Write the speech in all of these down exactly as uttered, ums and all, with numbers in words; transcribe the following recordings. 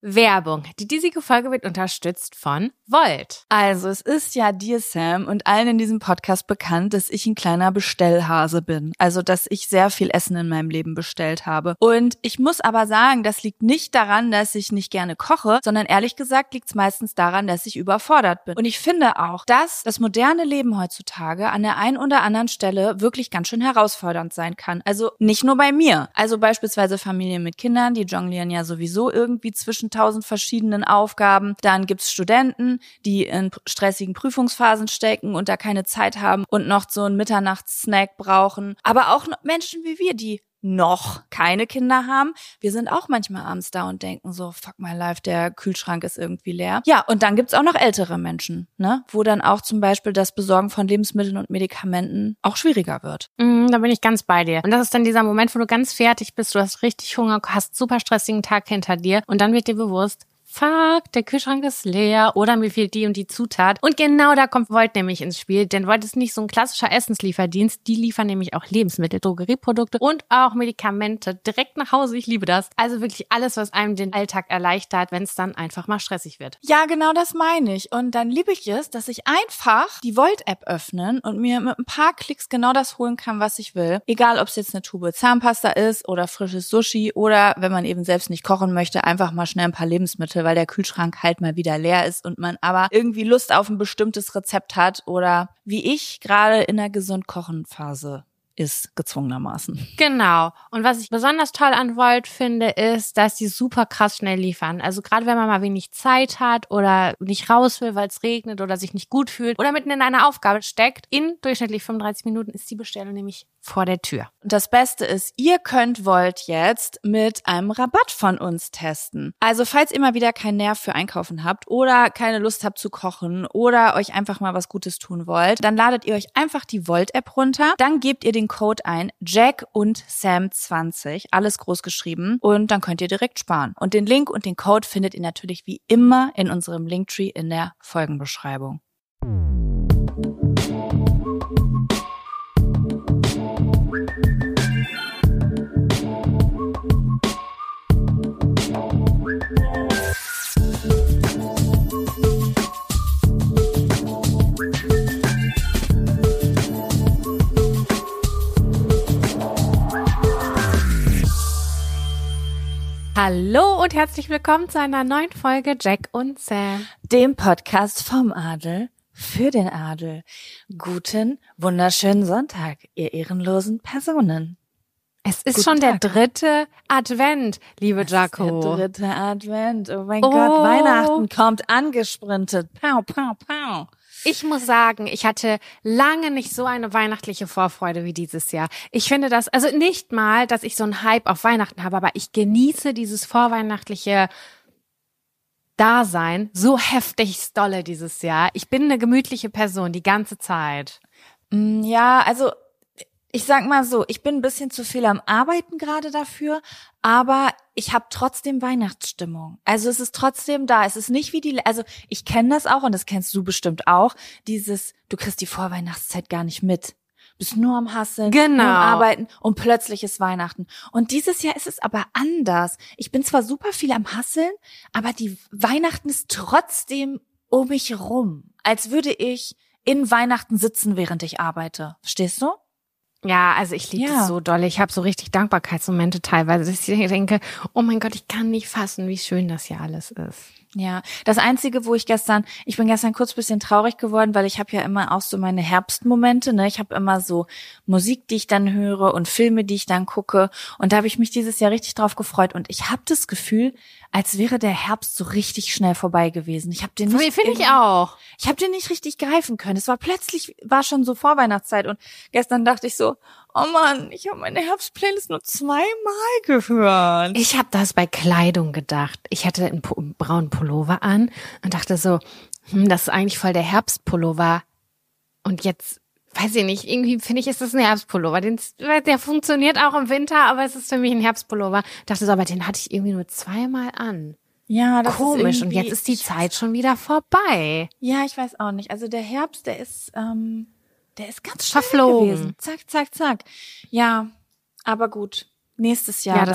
Werbung. Die diesige Folge wird unterstützt von Volt. Also, es ist ja dir, Sam, und allen in diesem Podcast bekannt, dass ich ein kleiner Bestellhase bin. Also, dass ich sehr viel Essen in meinem Leben bestellt habe. Und ich muss aber sagen, das liegt nicht daran, dass ich nicht gerne koche, sondern ehrlich gesagt liegt es meistens daran, dass ich überfordert bin. Und ich finde auch, dass das moderne Leben heutzutage an der einen oder anderen Stelle wirklich ganz schön herausfordernd sein kann. Also nicht nur bei mir. Also beispielsweise Familien mit Kindern, die jonglieren ja sowieso irgendwie zwischen tausend verschiedenen Aufgaben. Dann gibt's Studenten, die in stressigen Prüfungsphasen stecken und da keine Zeit haben und noch so einen Mitternachtssnack brauchen. Aber auch Menschen wie wir, die noch keine Kinder haben. Wir sind auch manchmal abends da und denken so, fuck my life, der Kühlschrank ist irgendwie leer. Ja, und dann gibt's auch noch ältere Menschen, ne, wo dann auch zum Beispiel das Besorgen von Lebensmitteln und Medikamenten auch schwieriger wird. Mm, da bin ich ganz bei dir. Und das ist dann dieser Moment, wo du ganz fertig bist, du hast richtig Hunger, hast super stressigen Tag hinter dir und dann wird dir bewusst, fuck, der Kühlschrank ist leer oder mir fehlt die und die Zutat. Und genau da kommt Volt nämlich ins Spiel, denn Volt ist nicht so ein klassischer Essenslieferdienst. Die liefern nämlich auch Lebensmittel, Drogerieprodukte und auch Medikamente direkt nach Hause. Ich liebe das. Also wirklich alles, was einem den Alltag erleichtert, wenn es dann einfach mal stressig wird. Ja, genau das meine ich. Und dann liebe ich es, dass ich einfach die Volt-App öffnen und mir mit ein paar Klicks genau das holen kann, was ich will. Egal, ob es jetzt eine Tube Zahnpasta ist oder frisches Sushi oder, wenn man eben selbst nicht kochen möchte, einfach mal schnell ein paar Lebensmittel, weil der Kühlschrank halt mal wieder leer ist und man aber irgendwie Lust auf ein bestimmtes Rezept hat oder wie ich gerade in der Gesund-Kochen-Phase ist, gezwungenermaßen. Genau. Und was ich besonders toll an Volt finde, ist, dass die super krass schnell liefern. Also gerade wenn man mal wenig Zeit hat oder nicht raus will, weil es regnet oder sich nicht gut fühlt oder mitten in einer Aufgabe steckt, in durchschnittlich fünfunddreißig Minuten ist die Bestellung nämlich vor der Tür. Und das Beste ist, ihr könnt Volt jetzt mit einem Rabatt von uns testen. Also falls ihr mal wieder keinen Nerv für Einkaufen habt oder keine Lust habt zu kochen oder euch einfach mal was Gutes tun wollt, dann ladet ihr euch einfach die Volt-App runter, dann gebt ihr den Code ein, Jack und Sam zwanzig, alles groß geschrieben, und dann könnt ihr direkt sparen. Und den Link und den Code findet ihr natürlich wie immer in unserem Linktree in der Folgenbeschreibung. Hallo und herzlich willkommen zu einer neuen Folge Jack und Sam, dem Podcast vom Adel für den Adel. Guten, wunderschönen Sonntag, ihr ehrenlosen Personen. Es ist Guten schon Tag. der dritte Advent, liebe Es Jaco. ist der dritte Advent. Oh mein Oh. Gott, Weihnachten kommt angesprintet. Pow, pow, pow. Ich muss sagen, ich hatte lange nicht so eine weihnachtliche Vorfreude wie dieses Jahr. Ich finde das, also nicht mal, dass ich so einen Hype auf Weihnachten habe, aber ich genieße dieses vorweihnachtliche Dasein so heftig dolle dieses Jahr. Ich bin eine gemütliche Person die ganze Zeit. Mm, Ja, also ich sag mal so, ich bin ein bisschen zu viel am Arbeiten gerade dafür, aber ich habe trotzdem Weihnachtsstimmung. Also es ist trotzdem da. Es ist nicht wie die, also ich kenne das auch und das kennst du bestimmt auch, dieses, du kriegst die Vorweihnachtszeit gar nicht mit. Bist nur am Hasseln, Genau. nur am Arbeiten und plötzlich ist Weihnachten. Und dieses Jahr ist es aber anders. Ich bin zwar super viel am Hasseln, aber die Weihnachten ist trotzdem um mich rum. Als würde ich in Weihnachten sitzen, während ich arbeite. Verstehst du? Ja, also ich liebe Ja. das so doll. Ich habe so richtig Dankbarkeitsmomente teilweise, dass ich denke, oh mein Gott, ich kann nicht fassen, wie schön das hier alles ist. Ja, das Einzige, wo ich gestern, ich bin gestern kurz ein bisschen traurig geworden, weil ich habe ja immer auch so meine Herbstmomente, ne? Ich habe immer so Musik, die ich dann höre und Filme, die ich dann gucke, und da habe ich mich dieses Jahr richtig drauf gefreut und ich habe das Gefühl, als wäre der Herbst so richtig schnell vorbei gewesen. Ich habe den nicht Finde ich irgendwie- auch. Ich habe den nicht richtig greifen können. Es war plötzlich, war schon so Vorweihnachtszeit und gestern dachte ich so, oh Mann, ich habe meine Herbstplaylist nur zweimal gehört. Ich habe das bei Kleidung gedacht. Ich hatte einen, po- einen braunen Pullover an und dachte so, hm, das ist eigentlich voll der Herbstpullover. Und jetzt, weiß ich nicht, irgendwie finde ich, ist das ein Herbstpullover. Den, der funktioniert auch im Winter, aber es ist für mich ein Herbstpullover. Dachte so, aber den hatte ich irgendwie nur zweimal an. Ja, das Komisch. ist Und irgendwie- jetzt ist die ich Zeit schon wieder vorbei. Ja, ich weiß auch nicht. Also der Herbst, der ist, ähm, der ist ganz schnell Verflogen. gewesen. Zack, zack, zack. Ja, aber gut. Nächstes Jahr Ja, das, dann.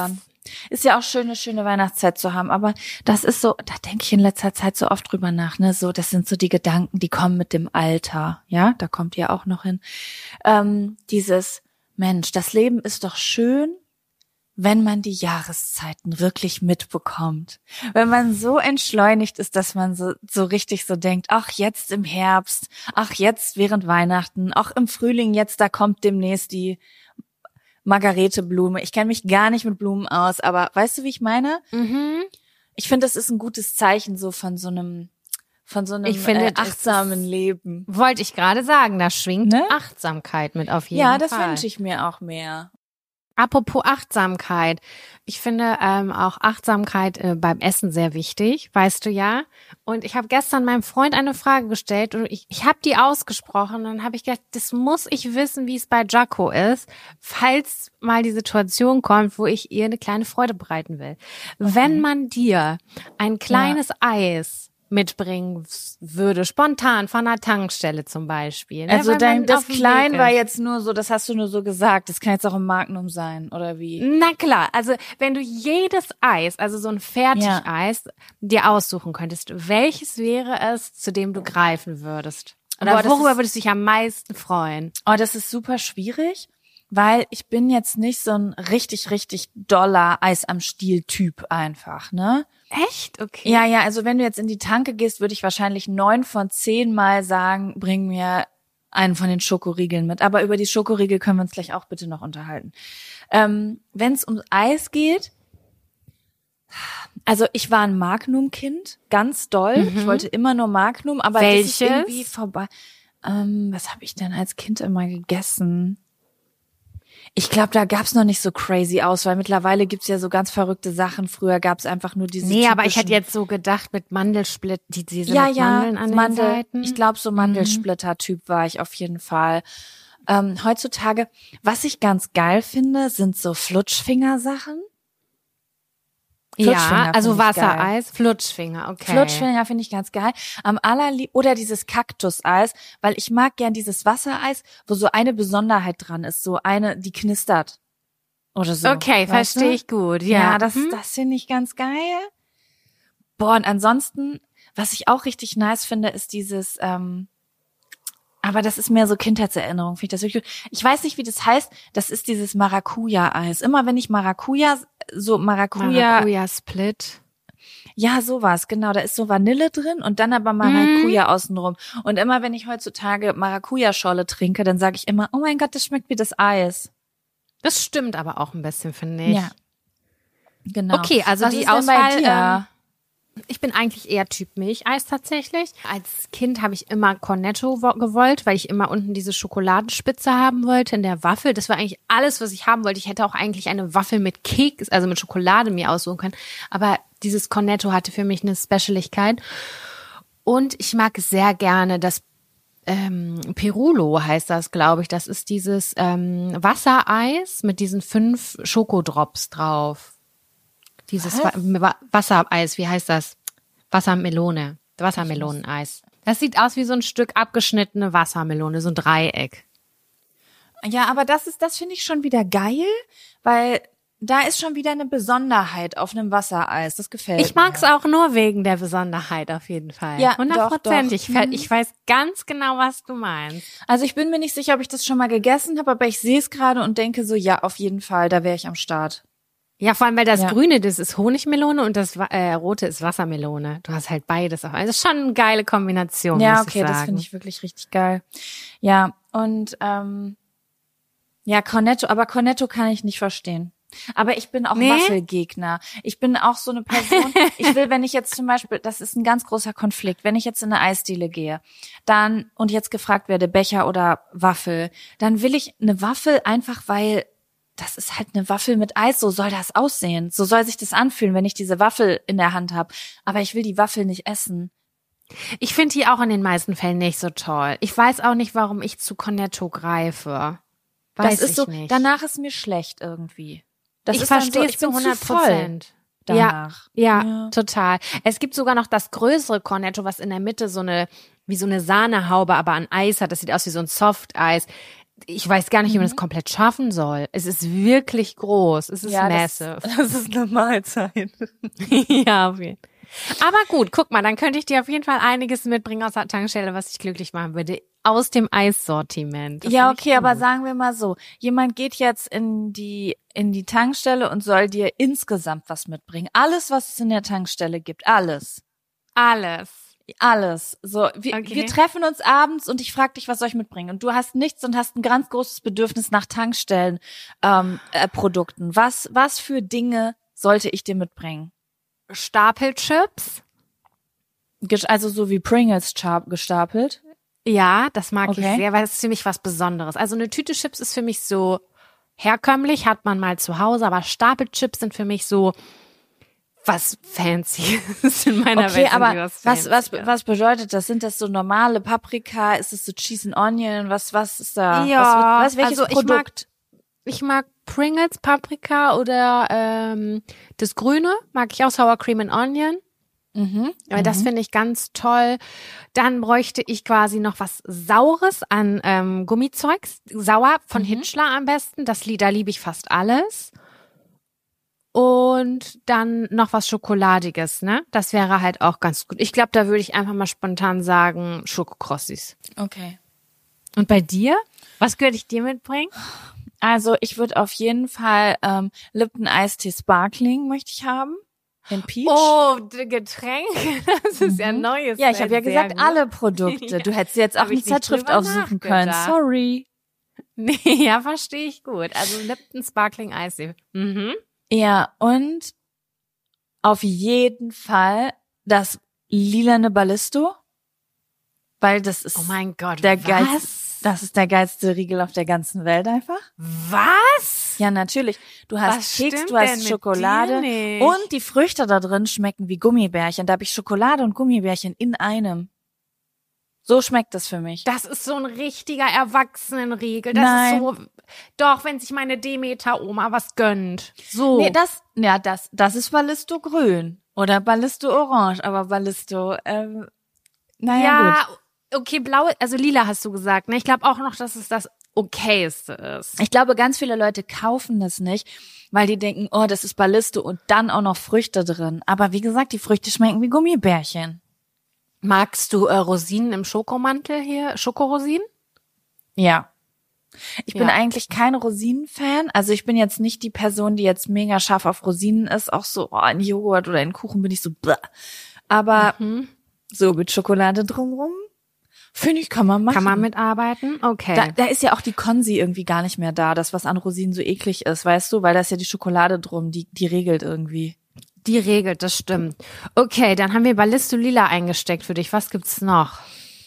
Ist ja auch schön, eine schöne Weihnachtszeit zu haben, aber das ist so, da denke ich in letzter Zeit so oft drüber nach, ne, so, das sind so die Gedanken, die kommen mit dem Alter, ja, da kommt ihr auch noch hin, ähm, dieses, Mensch, das Leben ist doch schön, wenn man die Jahreszeiten wirklich mitbekommt, wenn man so entschleunigt ist, dass man so, so richtig so denkt, ach, jetzt im Herbst, ach, jetzt während Weihnachten, ach, im Frühling jetzt, da kommt demnächst die Margareteblume. Ich kenne mich gar nicht mit Blumen aus, aber weißt du, wie ich meine? Mhm. Ich finde, das ist ein gutes Zeichen so von so einem, von so einem Ich finde, äh, achtsamen ist, Leben. Wollte ich gerade sagen, da schwingt Ne? Achtsamkeit mit auf jeden Ja, Fall. das wünsche ich mir auch mehr. Apropos Achtsamkeit. Ich finde ähm, auch Achtsamkeit äh, beim Essen sehr wichtig, weißt du ja. Und ich habe gestern meinem Freund eine Frage gestellt und ich, ich habe die ausgesprochen. Und dann habe ich gedacht, das muss ich wissen, wie es bei Jaco ist, falls mal die Situation kommt, wo ich ihr eine kleine Freude bereiten will. Okay. Wenn man dir ein kleines ja. Eis mitbringen würde, spontan von einer Tankstelle zum Beispiel. Ne? Also Weil dein, man das auf dem Klein Weg war ist. jetzt nur so, das hast du nur so gesagt, das kann jetzt auch im Magnum sein, oder wie? Na klar, also wenn du jedes Eis, also so ein Fertigeis, ja. dir aussuchen könntest, welches wäre es, zu dem du greifen würdest? Oder Boah, worüber ist, würdest du dich am meisten freuen? Oh, das ist super schwierig, weil ich bin jetzt nicht so ein richtig, richtig doller Eis am Stiel-Typ einfach, ne? Echt? Okay. Ja, ja, also wenn du jetzt in die Tanke gehst, würde ich wahrscheinlich neun von zehn Mal sagen, bring mir einen von den Schokoriegeln mit. Aber über die Schokoriegel können wir uns gleich auch bitte noch unterhalten. Ähm, wenn es um Eis geht, also ich war ein Magnum-Kind, ganz doll. Mhm. Ich wollte immer nur Magnum, aber Welches? das ist irgendwie vorbei. Ähm, was habe ich denn als Kind immer gegessen? Ich glaube, da gab's noch nicht so crazy Auswahl. Mittlerweile gibt's ja so ganz verrückte Sachen. Früher gab's einfach nur diese Nee, aber ich hätte jetzt so gedacht mit Mandelsplit, die diese ja, mit ja, Mandeln an Mandel, den Seiten. Ich glaube, so Mandelsplitter-Typ war ich auf jeden Fall. Ähm, heutzutage, was ich ganz geil finde, sind so Flutschfinger-Sachen. Ja, also Wassereis, Flutschfinger, okay. Flutschfinger finde ich ganz geil. Am allerlieb oder dieses Kaktuseis, weil ich mag gern dieses Wassereis, wo so eine Besonderheit dran ist, so eine, die knistert oder so. Okay, verstehe ich gut. Ja, ja das, hm. das finde ich ganz geil. Boah, und ansonsten, was ich auch richtig nice finde, ist dieses, ähm, aber das ist mehr so Kindheitserinnerung, finde ich das wirklich gut. Ich weiß nicht, wie das heißt. Das ist dieses Maracuja-Eis. Immer wenn ich Maracuja, so Maracuja... Maracuja-Split. Ja, sowas, genau. Da ist so Vanille drin und dann aber Maracuja mm. außenrum. Und immer wenn ich heutzutage Maracuja-Scholle trinke, dann sage ich immer, oh mein Gott, das schmeckt wie das Eis. Das stimmt aber auch ein bisschen, finde ich. Ja, genau. Okay, also Was die ist denn Auswahl... bei dir? Ich bin eigentlich eher Typ Milcheis tatsächlich. Als Kind habe ich immer Cornetto wo- gewollt, weil ich immer unten diese Schokoladenspitze haben wollte in der Waffel. Das war eigentlich alles, was ich haben wollte. Ich hätte auch eigentlich eine Waffel mit Keks, also mit Schokolade mir aussuchen können. Aber dieses Cornetto hatte für mich eine Specialigkeit. Und ich mag sehr gerne das ähm, Pirulo heißt das, glaube ich. Das ist dieses ähm, Wassereis mit diesen fünf Schokodrops drauf. Dieses Wa- Wassereis, wie heißt das? Wassermelone, Wassermeloneneis. Das sieht aus wie so ein Stück abgeschnittene Wassermelone, so ein Dreieck. Ja, aber das ist, das finde ich schon wieder geil, weil da ist schon wieder eine Besonderheit auf einem Wassereis. Das gefällt mir. Ich mag's auch nur wegen der Besonderheit auf jeden Fall. Ja, hundertprozentig. doch, doch. Ich weiß ganz genau, was du meinst. Also ich bin mir nicht sicher, ob ich das schon mal gegessen habe, aber ich sehe es gerade und denke so, ja, auf jeden Fall, da wäre ich am Start. Ja, vor allem, weil das Ja. Grüne, das ist Honigmelone und das äh, Rote ist Wassermelone. Du hast halt beides auf. Also schon eine geile Kombination, Ja, muss okay, ich sagen. das finde ich wirklich richtig geil. Ja, und ähm, ja, Cornetto, aber Cornetto kann ich nicht verstehen. Aber ich bin auch Nee? Waffelgegner. Ich bin auch so eine Person, ich will, wenn ich jetzt zum Beispiel, das ist ein ganz großer Konflikt, wenn ich jetzt in eine Eisdiele gehe, dann, und jetzt gefragt werde, Becher oder Waffel, dann will ich eine Waffel einfach, weil das ist halt eine Waffel mit Eis, so soll das aussehen. So soll sich das anfühlen, wenn ich diese Waffel in der Hand habe. Aber ich will die Waffel nicht essen. Ich finde die auch in den meisten Fällen nicht so toll. Ich weiß auch nicht, warum ich zu Cornetto greife. Weiß das ist ich so, nicht. danach ist mir schlecht irgendwie. Das ich ist dann verstehe so, es ich zu bin hundert zu voll Prozent. danach. Ja, ja, Ja. total. Es gibt sogar noch das größere Cornetto, was in der Mitte so eine, wie so eine Sahnehaube, aber an Eis hat. Das sieht aus wie so ein Softeis. ich weiß gar nicht, wie man Mhm. das komplett schaffen soll. Es ist wirklich groß. Es ist Ja, massive. das, das ist eine Mahlzeit. Ja, auf jeden Fall. Aber gut, guck mal, dann könnte ich dir auf jeden Fall einiges mitbringen aus der Tankstelle, was dich glücklich machen würde. Aus dem Eissortiment. Das Ja, finde ich okay, aber gut. sagen wir mal so, jemand geht jetzt in die in die Tankstelle und soll dir insgesamt was mitbringen. Alles, was es in der Tankstelle gibt, alles. Alles. Alles. So, wir, Okay. wir treffen uns abends und ich frage dich, was soll ich mitbringen? Und du hast nichts und hast ein ganz großes Bedürfnis nach Tankstellen, ähm, äh, Produkten. Was, was für Dinge sollte ich dir mitbringen? Stapelchips. Gesch- Also so wie Pringles cha- gestapelt. Ja, das mag Okay. ich sehr, weil es ist für mich was Besonderes. Also eine Tüte Chips ist für mich so herkömmlich, hat man mal zu Hause, aber Stapelchips sind für mich so was Fancyes in meiner Okay, Welt. sind aber die was, was, Fancyes. was bedeutet das? Sind das so normale Paprika? Ist es so Cheese and Onion? Was, was ist da? Ja, was, was welches also ich mag- Produkt? Ich mag Pringles, Paprika oder ähm, das Grüne, mag ich auch, Sour Cream and Onion. Mhm. Aber das finde ich ganz toll. Dann bräuchte ich quasi noch was Saures an ähm, Gummizeugs. Sauer von Mhm. Hitchler am besten. Das, li- da liebe ich fast alles. Und dann noch was Schokoladiges, ne? Das wäre halt auch ganz gut. Ich glaube, da würde ich einfach mal spontan sagen Schokokrossis. Okay. Und bei dir? Was könnte ich dir mitbringen? Also ich würde auf jeden Fall ähm, Lipton Ice Tea Sparkling möchte ich haben. In Peach. Oh, d- Getränk? Das ist ja Mhm. neues. Ja, ich habe ja Sehr gesagt, gut. alle Produkte. Du hättest jetzt auch Hab ich eine nicht Zeitschrift drüber aussuchen können. nachgedacht. Sorry. Nee, ja, verstehe ich gut. Also Lipton Sparkling Ice. Mhm. Ja, und auf jeden Fall das lilane Ballisto, weil das ist Oh mein Gott, der was? geilste, das ist der geilste Riegel auf der ganzen Welt einfach. Was? Ja, natürlich. Du hast Was Keks, stimmt du denn hast mit Schokolade dir nicht? und die Früchte da drin schmecken wie Gummibärchen. Da habe ich Schokolade und Gummibärchen in einem. So schmeckt das für mich. Das ist so ein richtiger Erwachsenenriegel. Das Nein. ist so, doch, wenn sich meine Demeter-Oma was gönnt. So. Nee, das, ja, das, das ist Ballisto grün oder Ballisto orange, aber Ballisto, ähm, naja, ja, gut. okay, blau, also lila hast du gesagt, ne? Ich glaube auch noch, dass es das okayste ist. Ich glaube, ganz viele Leute kaufen das nicht, weil die denken, oh, das ist Ballisto und dann auch noch Früchte drin. Aber wie gesagt, die Früchte schmecken wie Gummibärchen. Magst du äh, Rosinen im Schokomantel hier? Schokorosinen? Ja. Ich bin Ja. eigentlich kein Rosinen-Fan. Also ich bin jetzt nicht die Person, die jetzt mega scharf auf Rosinen ist. Auch so, oh, in Joghurt oder in Kuchen bin ich so, bläh. Aber Mhm. so mit Schokolade drumrum, finde ich, kann man machen. Kann man mitarbeiten? Okay. Da, da ist ja auch die Konsi irgendwie gar nicht mehr da, das, was an Rosinen so eklig ist, weißt du? Weil da ist ja die Schokolade drum, die, die regelt irgendwie. Die regelt, das stimmt. Okay, dann haben wir Ballisto Lila eingesteckt für dich. Was gibt's noch?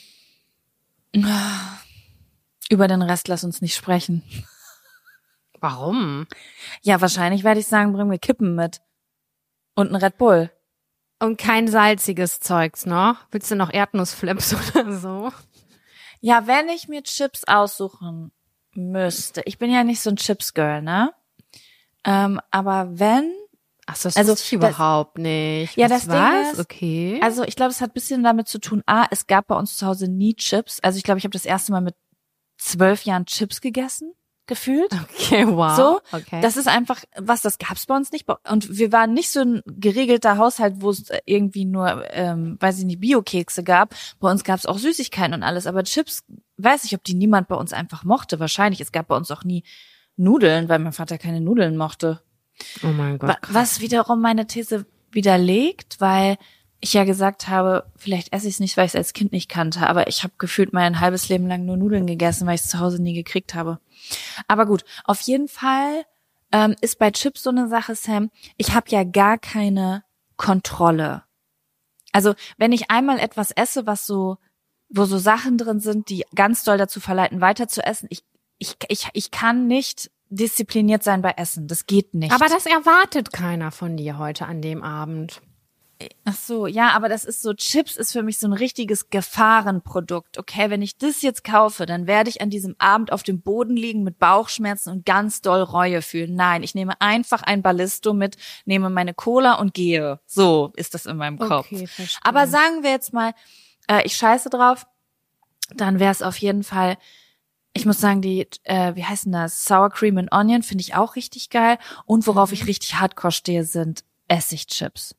Über den Rest lass uns nicht sprechen. Warum? Ja, wahrscheinlich werde ich sagen, bring mir Kippen mit. Und ein Red Bull. Und kein salziges Zeugs noch? Willst du noch Erdnussflips oder so? Ja, wenn ich mir Chips aussuchen müsste. Ich bin ja nicht so ein Chips-Girl, ne? Ähm, aber wenn, Ach, das Also, wusste ich das- überhaupt nicht. Ja, Was, das Ding was? ist, Okay. also ich glaube, es hat ein bisschen damit zu tun, A, es gab bei uns zu Hause nie Chips. Also ich glaube, ich habe das erste Mal mit zwölf Jahren Chips gegessen, gefühlt. Okay, wow. So, okay. das ist einfach, was, das gab's bei uns nicht. Und wir waren nicht so ein geregelter Haushalt, wo es irgendwie nur, ähm, weiß ich nicht, Bio-Kekse gab. Bei uns gab's auch Süßigkeiten und alles. Aber Chips, weiß ich, ob die niemand bei uns einfach mochte. Wahrscheinlich. Es gab bei uns auch nie Nudeln, weil mein Vater keine Nudeln mochte. oh mein Gott. Wa- Was wiederum meine These widerlegt, weil ich ja gesagt habe, vielleicht esse ich es nicht, weil ich es als Kind nicht kannte, aber ich habe gefühlt mein halbes Leben lang nur Nudeln gegessen, weil ich es zu Hause nie gekriegt habe. Aber gut, auf jeden Fall ähm, ist bei Chips so eine Sache, Sam, ich habe ja gar keine Kontrolle. Also wenn ich einmal etwas esse, was so, wo so Sachen drin sind, die ganz doll dazu verleiten, weiter zu essen, ich, ich, ich, ich kann nicht diszipliniert sein bei Essen. Das geht nicht. Aber das erwartet keiner von dir heute an dem Abend. Ach so, ja, aber das ist so, Chips ist für mich so ein richtiges Gefahrenprodukt. Okay, wenn ich das jetzt kaufe, dann werde ich an diesem Abend auf dem Boden liegen mit Bauchschmerzen und ganz doll Reue fühlen. Nein, ich nehme einfach ein Ballisto mit, nehme meine Cola und gehe. So ist das in meinem Kopf. Okay, verstehe. Aber sagen wir jetzt mal, äh, ich scheiße drauf, dann wäre es auf jeden Fall, Ich muss sagen, die, äh, wie heißen das? Sour Cream and Onion finde ich auch richtig geil. Und worauf ich richtig hardcore stehe, sind Essigchips.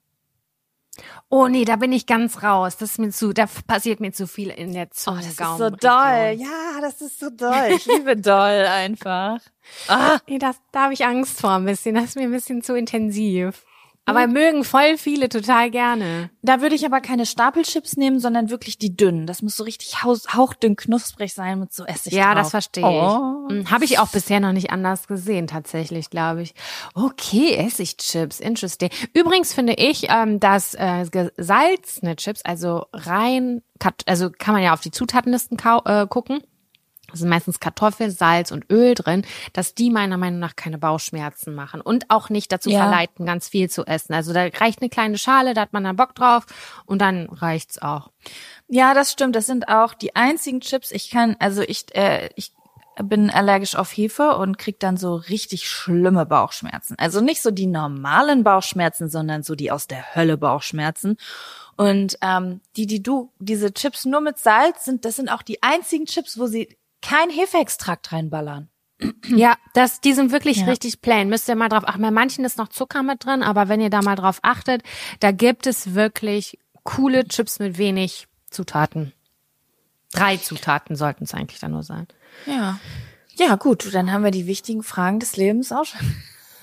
Oh nee, da bin ich ganz raus. Das ist mir zu, da passiert mir zu viel in der Zunge. Oh, das ist so doll. Ja, das ist so doll. Ich liebe doll einfach. Ah. Nee, das, da habe ich Angst vor ein bisschen. Das ist mir ein bisschen zu intensiv. Aber mhm. mögen voll viele total gerne. Da würde ich aber keine Stapelchips nehmen, sondern wirklich die dünnen. Das muss so richtig hauchdünn knusprig sein mit so Essig Ja, drauf. Das verstehe oh. ich. Hm, habe ich auch bisher noch nicht anders gesehen, tatsächlich, glaube ich. Okay, Essigchips, interesting. Übrigens finde ich, ähm, dass äh, gesalzene Chips, also rein, also kann man ja auf die Zutatenlisten kau- äh, gucken. Da sind meistens Kartoffeln, Salz und Öl drin, dass die meiner Meinung nach keine Bauchschmerzen machen und auch nicht dazu ja. verleiten, ganz viel zu essen. Also da reicht eine kleine Schale, da hat man dann Bock drauf und dann reicht's auch. Ja, das stimmt. Das sind auch die einzigen Chips. Ich kann, also ich, äh, ich bin allergisch auf Hefe und krieg dann so richtig schlimme Bauchschmerzen. Also nicht so die normalen Bauchschmerzen, sondern so die aus der Hölle Bauchschmerzen. Und ähm, die, die du, diese Chips nur mit Salz sind, das sind auch die einzigen Chips, wo sie kein Hefeextrakt reinballern. Ja, das, die sind wirklich ja. richtig plain. Müsst ihr mal drauf achten. Bei manchen ist noch Zucker mit drin, aber wenn ihr da mal drauf achtet, da gibt es wirklich coole Chips mit wenig Zutaten. Drei Zutaten sollten es eigentlich dann nur sein. Ja. Ja, gut, dann haben wir die wichtigen Fragen des Lebens auch schon.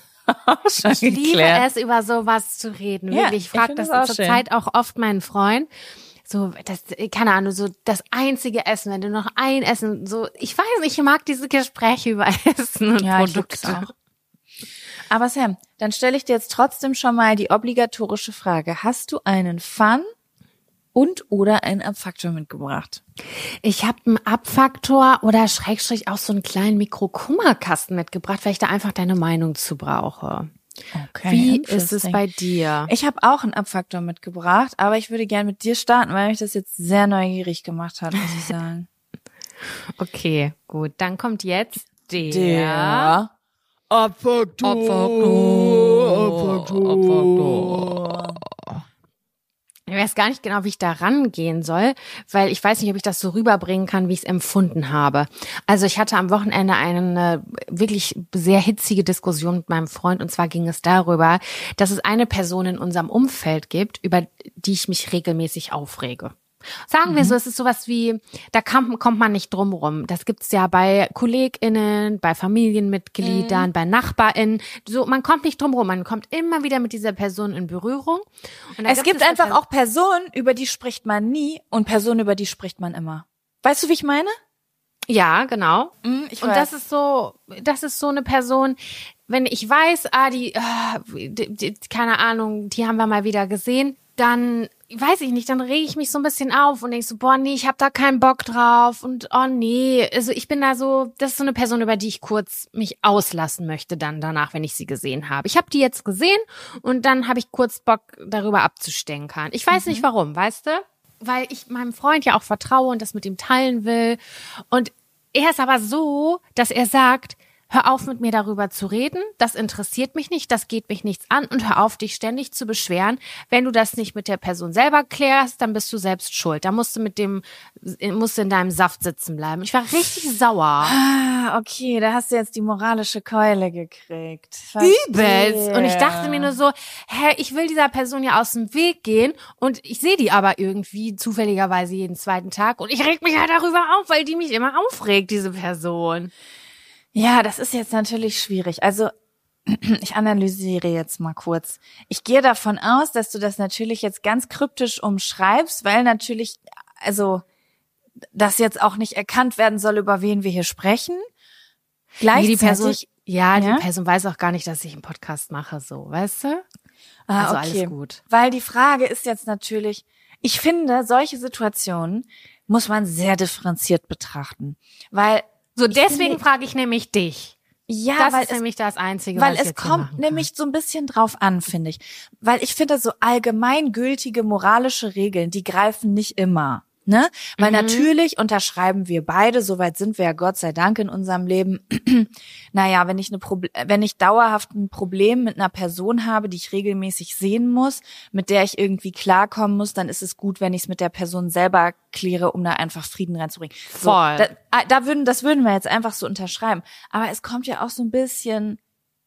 schon ich liebe geklärt. es, über sowas zu reden. Ja, wirklich. Ich frage das zur Zeit auch oft meinen Freund. So, das, keine Ahnung, so das einzige Essen, wenn du noch ein Essen, so, ich weiß nicht, ich mag diese Gespräche über Essen und ja, Produkte. Auch. Aber Sam, dann stelle ich dir jetzt trotzdem schon mal die obligatorische Frage. Hast du einen Fun und oder einen Abfaktor mitgebracht? Ich habe einen Abfaktor oder Schrägstrich auch so einen kleinen Mikrokummerkasten mitgebracht, weil ich da einfach deine Meinung zu brauche. Okay, wie ist es bei dir? Ich habe auch einen Abfaktor mitgebracht, aber ich würde gerne mit dir starten, weil mich das jetzt sehr neugierig gemacht hat, muss ich sagen. Okay, gut. Dann kommt jetzt der, der Abfaktor. Abfaktor. Abfaktor. Ich weiß gar nicht genau, wie ich da rangehen soll, weil ich weiß nicht, ob ich das so rüberbringen kann, wie ich es empfunden habe. Also ich hatte am Wochenende eine wirklich sehr hitzige Diskussion mit meinem Freund und zwar ging es darüber, dass es eine Person in unserem Umfeld gibt, über die ich mich regelmäßig aufrege. Sagen wir so, es ist sowas wie, da kommt, kommt man nicht drum rum. Das gibt's ja bei KollegInnen, bei Familienmitgliedern, mhm. bei NachbarInnen. So, man kommt nicht drum rum. Man kommt immer wieder mit dieser Person in Berührung. Und es gibt es einfach auch Personen, über die spricht man nie und Personen, über die spricht man immer. Weißt du, wie ich meine? Ja, genau. Mhm, ich und weiß. das ist so, das ist so eine Person, wenn ich weiß, ah, die, äh, die, die, keine Ahnung, die haben wir mal wieder gesehen, dann weiß ich nicht, dann rege ich mich so ein bisschen auf und denk so, boah, nee, ich hab da keinen Bock drauf und oh nee, also ich bin da so, das ist so eine Person, über die ich kurz mich auslassen möchte dann danach, wenn ich sie gesehen habe. Ich habe die jetzt gesehen und dann habe ich kurz Bock, darüber abzustänkern. Ich weiß mhm. nicht warum, weißt du? Weil ich meinem Freund ja auch vertraue und das mit ihm teilen will und er ist aber so, dass er sagt, hör auf, mit mir darüber zu reden, das interessiert mich nicht, das geht mich nichts an und hör auf, dich ständig zu beschweren. Wenn du das nicht mit der Person selber klärst, dann bist du selbst schuld. Da musst du mit dem, musst du in deinem Saft sitzen bleiben. Ich war richtig sauer. Ah, okay, da hast du jetzt die moralische Keule gekriegt. Übelst. Und ich dachte mir nur so, hä, ich will dieser Person ja aus dem Weg gehen und ich sehe die aber irgendwie zufälligerweise jeden zweiten Tag und ich reg mich halt darüber auf, weil die mich immer aufregt, diese Person. Ja, das ist jetzt natürlich schwierig. Also ich analysiere jetzt mal kurz. Ich gehe davon aus, dass du das natürlich jetzt ganz kryptisch umschreibst, weil natürlich, also das jetzt auch nicht erkannt werden soll, über wen wir hier sprechen. Gleichzeitig, nee, die Person, ja, ja, die Person weiß auch gar nicht, dass ich einen Podcast mache, so, weißt du? Ah, also okay. alles gut. Weil die Frage ist jetzt natürlich, ich finde, solche Situationen muss man sehr differenziert betrachten, weil So, deswegen finde, frage ich nämlich dich. Ja, das weil ist es, nämlich das Einzige, weil was ich es jetzt kommt nämlich so ein bisschen drauf an, finde ich. Weil ich finde, so allgemeingültige moralische Regeln, die greifen nicht immer. Ne? Weil Mhm. natürlich unterschreiben wir beide, soweit sind wir ja Gott sei Dank in unserem Leben. Naja, wenn ich eine Proble- wenn ich dauerhaft ein Problem mit einer Person habe, die ich regelmäßig sehen muss, mit der ich irgendwie klarkommen muss, dann ist es gut, wenn ich es mit der Person selber kläre, um da einfach Frieden reinzubringen. So, Voll. da, da würden, das würden wir jetzt einfach so unterschreiben. Aber es kommt ja auch so ein bisschen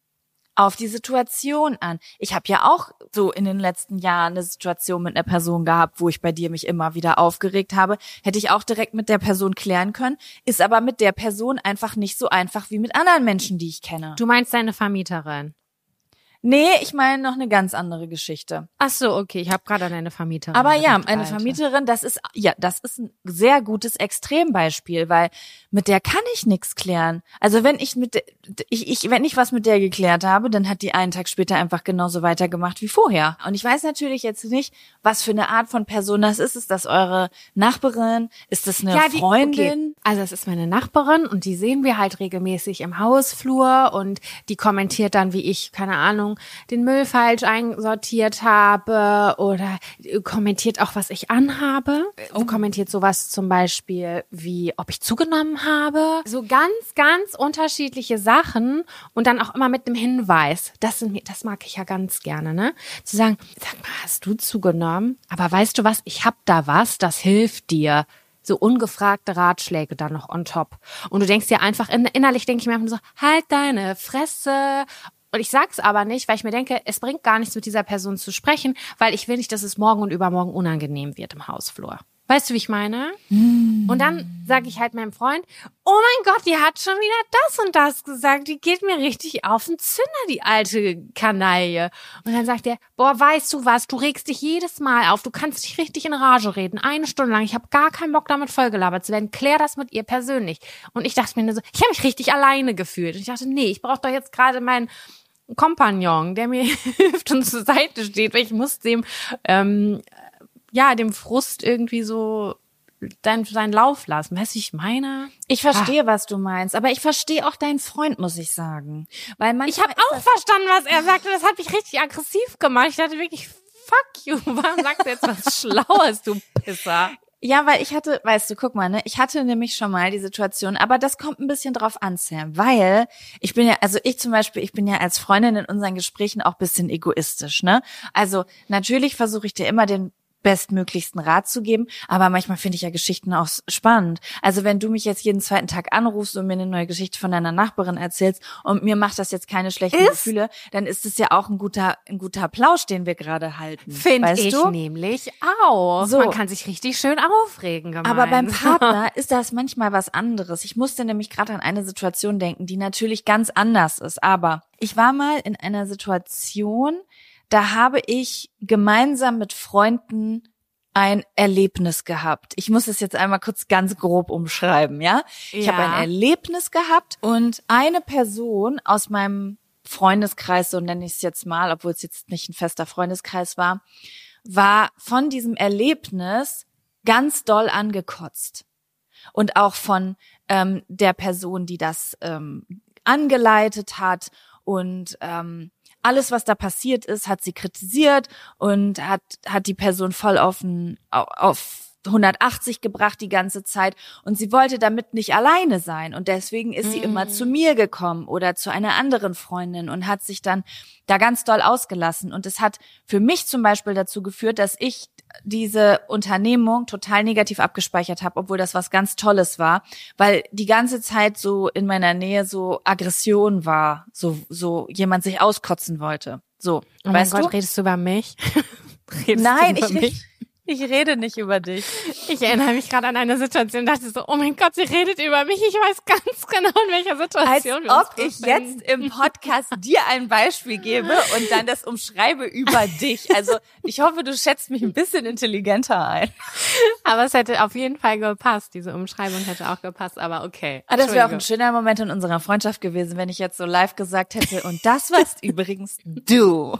auf die Situation an. Ich habe ja auch so in den letzten Jahren eine Situation mit einer Person gehabt, wo ich bei dir mich immer wieder aufgeregt habe. Hätte ich auch direkt mit der Person klären können, ist aber mit der Person einfach nicht so einfach wie mit anderen Menschen, die ich kenne. Du meinst deine Vermieterin? Nee, ich meine noch eine ganz andere Geschichte. Ach so, okay, ich habe gerade an eine Vermieterin Aber ja, gedacht, eine Alter. Vermieterin, das ist ja, das ist ein sehr gutes Extrembeispiel, weil mit der kann ich nichts klären. Also wenn ich mit der, ich, ich wenn ich was mit der geklärt habe, dann hat die einen Tag später einfach genauso weitergemacht wie vorher. Und ich weiß natürlich jetzt nicht, was für eine Art von Person das ist. Ist das eure Nachbarin? Ist das eine Ja, die, Freundin? Okay. Also es ist meine Nachbarin und die sehen wir halt regelmäßig im Hausflur und die kommentiert dann, wie ich, keine Ahnung, den Müll falsch einsortiert habe oder kommentiert auch, was ich anhabe. Oh. Kommentiert sowas zum Beispiel wie, ob ich zugenommen habe. So ganz, ganz unterschiedliche Sachen und dann auch immer mit einem Hinweis. Das sind mir, das mag ich ja ganz gerne, ne? Zu sagen, sag mal, hast du zugenommen? Aber weißt du was? Ich hab da was, das hilft dir. So ungefragte Ratschläge dann noch on top. Und du denkst dir einfach, innerlich denke ich mir einfach nur so, halt deine Fresse. Und ich sag's aber nicht, weil ich mir denke, es bringt gar nichts mit dieser Person zu sprechen, weil ich will nicht, dass es morgen und übermorgen unangenehm wird im Hausflur. Weißt du, wie ich meine? Mm. Und dann sage ich halt meinem Freund, oh mein Gott, die hat schon wieder das und das gesagt. Die geht mir richtig auf den Zünder, die alte Kanaille. Und dann sagt er, boah, weißt du was, du regst dich jedes Mal auf. Du kannst dich richtig in Rage reden. Eine Stunde lang. Ich habe gar keinen Bock, damit vollgelabert zu werden. Klär das mit ihr persönlich. Und ich dachte mir nur so, ich habe mich richtig alleine gefühlt. Und ich dachte, nee, ich brauche doch jetzt gerade meinen Kompagnon, der mir hilft und zur Seite steht, weil ich muss dem, ähm, ja, dem Frust irgendwie so deinen, seinen Lauf lassen. Weißt du, wie ich meine? Ich verstehe, ah. was du meinst, aber ich verstehe auch deinen Freund, muss ich sagen. Weil manchmal ich habe auch verstanden, was er sagte. Das hat mich richtig aggressiv gemacht. Ich dachte wirklich, fuck you, warum sagst du jetzt was Schlaues, du Pisser? Ja, weil ich hatte, weißt du, guck mal, ne, ich hatte nämlich schon mal die Situation, aber das kommt ein bisschen drauf an, Sam, weil ich bin ja, also ich zum Beispiel, ich bin ja als Freundin in unseren Gesprächen auch ein bisschen egoistisch, ne? Also natürlich versuche ich dir immer den bestmöglichsten Rat zu geben, aber manchmal finde ich ja Geschichten auch spannend. Also wenn du mich jetzt jeden zweiten Tag anrufst und mir eine neue Geschichte von deiner Nachbarin erzählst und mir macht das jetzt keine schlechten ist. Gefühle, dann ist es ja auch ein guter ein guter Plausch, den wir gerade halten. Finde ich du? nämlich auch. So. Man kann sich richtig schön aufregen gemeinsam. Aber beim Partner ist das manchmal was anderes. Ich musste nämlich gerade an eine Situation denken, die natürlich ganz anders ist. Aber ich war mal in einer Situation, da habe ich gemeinsam mit Freunden ein Erlebnis gehabt. Ich muss es jetzt einmal kurz ganz grob umschreiben, ja? Ich ja. habe ein Erlebnis gehabt und eine Person aus meinem Freundeskreis, so nenne ich es jetzt mal, obwohl es jetzt nicht ein fester Freundeskreis war, war von diesem Erlebnis ganz doll angekotzt. Und auch von ähm, der Person, die das ähm, angeleitet hat und ähm, alles, was da passiert ist, hat sie kritisiert und hat hat die Person voll auf, ein, auf hundertachtzig gebracht die ganze Zeit und sie wollte damit nicht alleine sein und deswegen ist sie mhm. immer zu mir gekommen oder zu einer anderen Freundin und hat sich dann da ganz doll ausgelassen und es hat für mich zum Beispiel dazu geführt, dass ich diese Unternehmung total negativ abgespeichert habe, obwohl das was ganz Tolles war, weil die ganze Zeit so in meiner Nähe so Aggression war, so so jemand sich auskotzen wollte. So, oh weißt mein du? Gott, redest du über mich? redest Nein, du über ich mich? Ich rede nicht über dich. Ich erinnere mich gerade an eine Situation und dachte so, oh mein Gott, sie redet über mich. Ich weiß ganz genau, in welcher Situation wir uns Als ob ich jetzt im Podcast dir ein Beispiel gebe und dann das umschreibe über dich. Also ich hoffe, du schätzt mich ein bisschen intelligenter ein. Aber es hätte auf jeden Fall gepasst. Diese Umschreibung hätte auch gepasst, aber okay. Ah, das wäre auch ein schöner Moment in unserer Freundschaft gewesen, wenn ich jetzt so live gesagt hätte, und das warst übrigens du.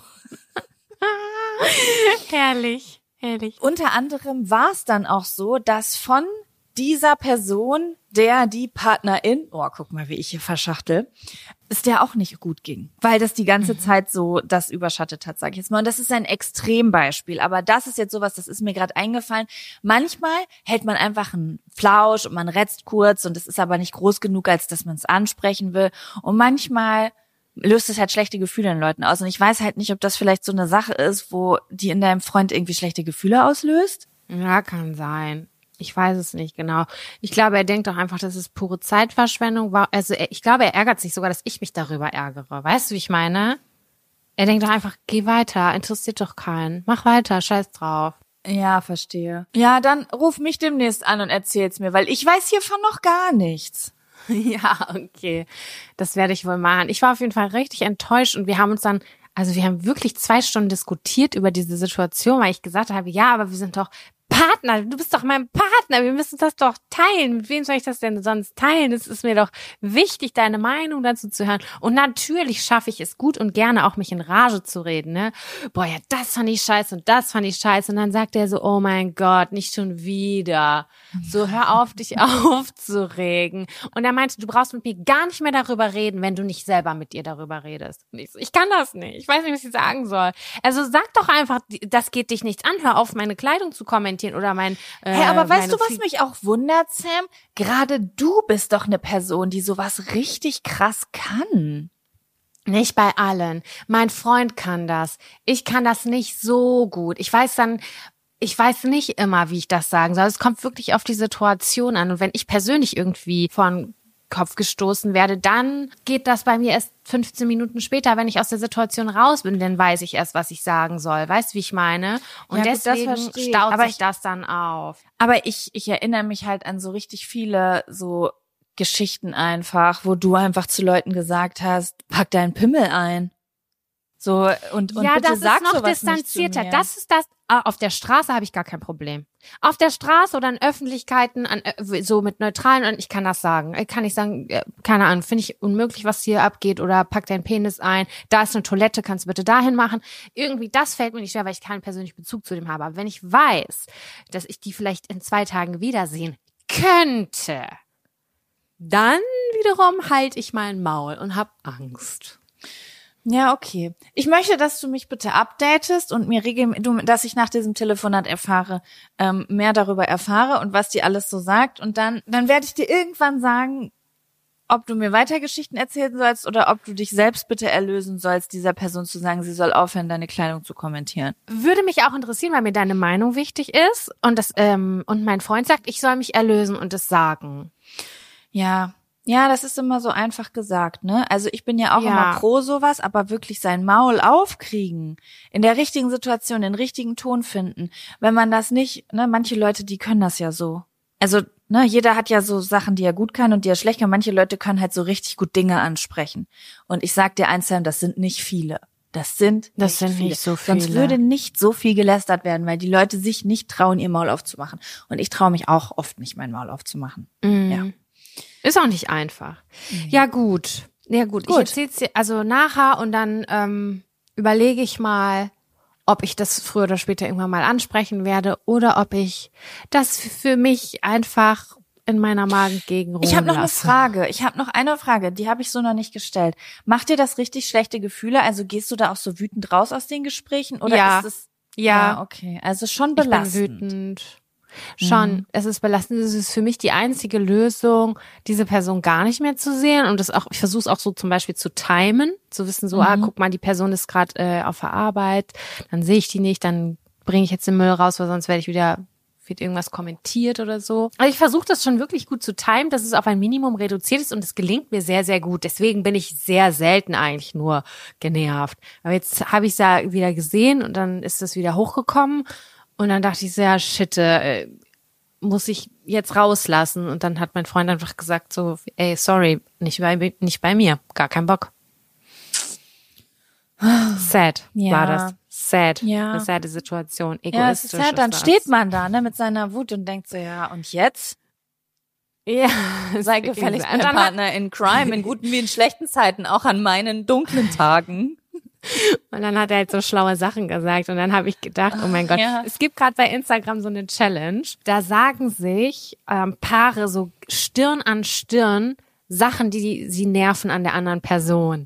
Herrlich. Ehrlich. Unter anderem war es dann auch so, dass von dieser Person, der, die Partnerin, oh, guck mal, wie ich hier verschachtel, es der auch nicht gut ging, weil das die ganze mhm. Zeit so das überschattet hat, sag ich jetzt mal. Und das ist ein Extrembeispiel, aber das ist jetzt sowas, das ist mir gerade eingefallen. Manchmal hält man einfach einen Flausch und man rätzt kurz und es ist aber nicht groß genug, als dass man es ansprechen will. Und manchmal löst es halt schlechte Gefühle in Leuten aus. Und ich weiß halt nicht, ob das vielleicht so eine Sache ist, wo die in deinem Freund irgendwie schlechte Gefühle auslöst. Ja, kann sein. Ich weiß es nicht genau. Ich glaube, er denkt doch einfach, das ist pure Zeitverschwendung. Also ich glaube, er ärgert sich sogar, dass ich mich darüber ärgere. Weißt du, wie ich meine? Er denkt doch einfach, geh weiter, interessiert doch keinen. Mach weiter, scheiß drauf. Ja, verstehe. Ja, dann ruf mich demnächst an und erzähl's mir, weil ich weiß hiervon noch gar nichts. Ja, okay. Das werde ich wohl machen. Ich war auf jeden Fall richtig enttäuscht und wir haben uns dann, also wir haben wirklich zwei Stunden diskutiert über diese Situation, weil ich gesagt habe, ja, aber wir sind doch Partner, du bist doch mein Partner, wir müssen das doch teilen. Mit wem soll ich das denn sonst teilen? Es ist mir doch wichtig, deine Meinung dazu zu hören. Und natürlich schaffe ich es gut und gerne auch, mich in Rage zu reden, ne? Boah, ja, das fand ich scheiße und das fand ich scheiße. Und dann sagt er so, oh mein Gott, nicht schon wieder. So, hör auf, dich aufzuregen. Und er meinte, du brauchst mit mir gar nicht mehr darüber reden, wenn du nicht selber mit dir darüber redest. Und ich so, ich kann das nicht. Ich weiß nicht, was ich sagen soll. Also sag doch einfach, das geht dich nichts an. Hör auf, meine Kleidung zu kommentieren oder mein äh, Hey, aber weißt du, was mich auch wundert, Sam? Gerade du bist doch eine Person, die sowas richtig krass kann. Nicht bei allen. Mein Freund kann das. Ich kann das nicht so gut. Ich weiß dann, ich weiß nicht immer, wie ich das sagen soll. Es kommt wirklich auf die Situation an. Und wenn ich persönlich irgendwie von Kopf gestoßen werde, dann geht das bei mir erst fünfzehn Minuten später, wenn ich aus der Situation raus bin, dann weiß ich erst, was ich sagen soll. Weißt du, wie ich meine? Und ja, deswegen gut, das staut aber sich ich, das dann auf. Aber ich, ich erinnere mich halt an so richtig viele so Geschichten einfach, wo du einfach zu Leuten gesagt hast, pack deinen Pimmel ein. So, und, und ja, bitte das sag ist noch sowas distanzierter. Nicht zu mir. Das ist das. Auf der Straße habe ich gar kein Problem. Auf der Straße oder in Öffentlichkeiten, an, so mit neutralen, und ich kann das sagen. Ich kann nicht sagen, keine Ahnung, finde ich unmöglich, was hier abgeht, oder pack deinen Penis ein. Da ist eine Toilette, kannst du bitte dahin machen. Irgendwie, das fällt mir nicht schwer, weil ich keinen persönlichen Bezug zu dem habe. Aber wenn ich weiß, dass ich die vielleicht in zwei Tagen wiedersehen könnte, dann wiederum halte ich mein Maul und habe Angst. Ja, okay. Ich möchte, dass du mich bitte updatest und mir regelmäßig, dass ich nach diesem Telefonat erfahre, ähm, mehr darüber erfahre und was die alles so sagt. Und dann, dann werde ich dir irgendwann sagen, ob du mir weiter Geschichten erzählen sollst oder ob du dich selbst bitte erlösen sollst, dieser Person zu sagen, sie soll aufhören, deine Kleidung zu kommentieren. Würde mich auch interessieren, weil mir deine Meinung wichtig ist und das ähm, und mein Freund sagt, ich soll mich erlösen und es sagen. Ja. Ja, das ist immer so einfach gesagt, ne? Also ich bin ja auch ja. immer pro sowas, aber wirklich sein Maul aufkriegen, in der richtigen Situation, den richtigen Ton finden. Wenn man das nicht, ne, manche Leute, die können das ja so. Also, ne, jeder hat ja so Sachen, die er gut kann und die er schlecht kann. Manche Leute können halt so richtig gut Dinge ansprechen. Und ich sag dir eins, Sam, das sind nicht viele. Das sind das nicht sind viele. nicht so viele. Sonst würde nicht so viel gelästert werden, weil die Leute sich nicht trauen, ihr Maul aufzumachen. Und ich traue mich auch oft nicht, mein Maul aufzumachen. Mhm. Ja. Ist auch nicht einfach. Mhm. Ja, gut. Ja, gut. gut. Ich erzähl's dir also nachher und dann ähm, überlege ich mal, ob ich das früher oder später irgendwann mal ansprechen werde oder ob ich das für mich einfach in meiner Magengegend ruhen Ich habe noch lasse. eine Frage. Ich habe noch eine Frage, die habe ich so noch nicht gestellt. Macht dir das richtig schlechte Gefühle? Also gehst du da auch so wütend raus aus den Gesprächen? Oder ja. ist es Ja. ja, okay. Also schon belastend. Ich bin wütend. Schon, mhm. Es ist belastend. Es ist für mich die einzige Lösung, diese Person gar nicht mehr zu sehen und das auch. Ich versuche es auch so zum Beispiel zu timen, zu wissen so, mhm. ah, guck mal, die Person ist gerade äh, auf der Arbeit, dann sehe ich die nicht, dann bringe ich jetzt den Müll raus, weil sonst werde ich wieder wird irgendwas kommentiert oder so. Also ich versuche das schon wirklich gut zu timen, dass es auf ein Minimum reduziert ist und es gelingt mir sehr, sehr gut. Deswegen bin ich sehr selten eigentlich nur genervt. Aber jetzt habe ich es ja wieder gesehen und dann ist es wieder hochgekommen. Und dann dachte ich so, ja, shit, äh, muss ich jetzt rauslassen. Und dann hat mein Freund einfach gesagt so, ey, sorry, nicht bei, nicht bei mir, gar kein Bock. Sad ja. war das. Sad. Ja. Eine sad Situation. Egoistisch. Ja, es ist sad. Dann ist steht man da, ne, mit seiner Wut und denkt so, ja, und jetzt? Ja. Sei gefälligst mein Partner in Crime, in guten wie in schlechten Zeiten, auch an meinen dunklen Tagen. Und dann hat er halt so schlaue Sachen gesagt und dann habe ich gedacht, oh mein Gott, Ja. es gibt gerade bei Instagram so eine Challenge, da sagen sich ähm, Paare so Stirn an Stirn Sachen, die sie nerven an der anderen Person.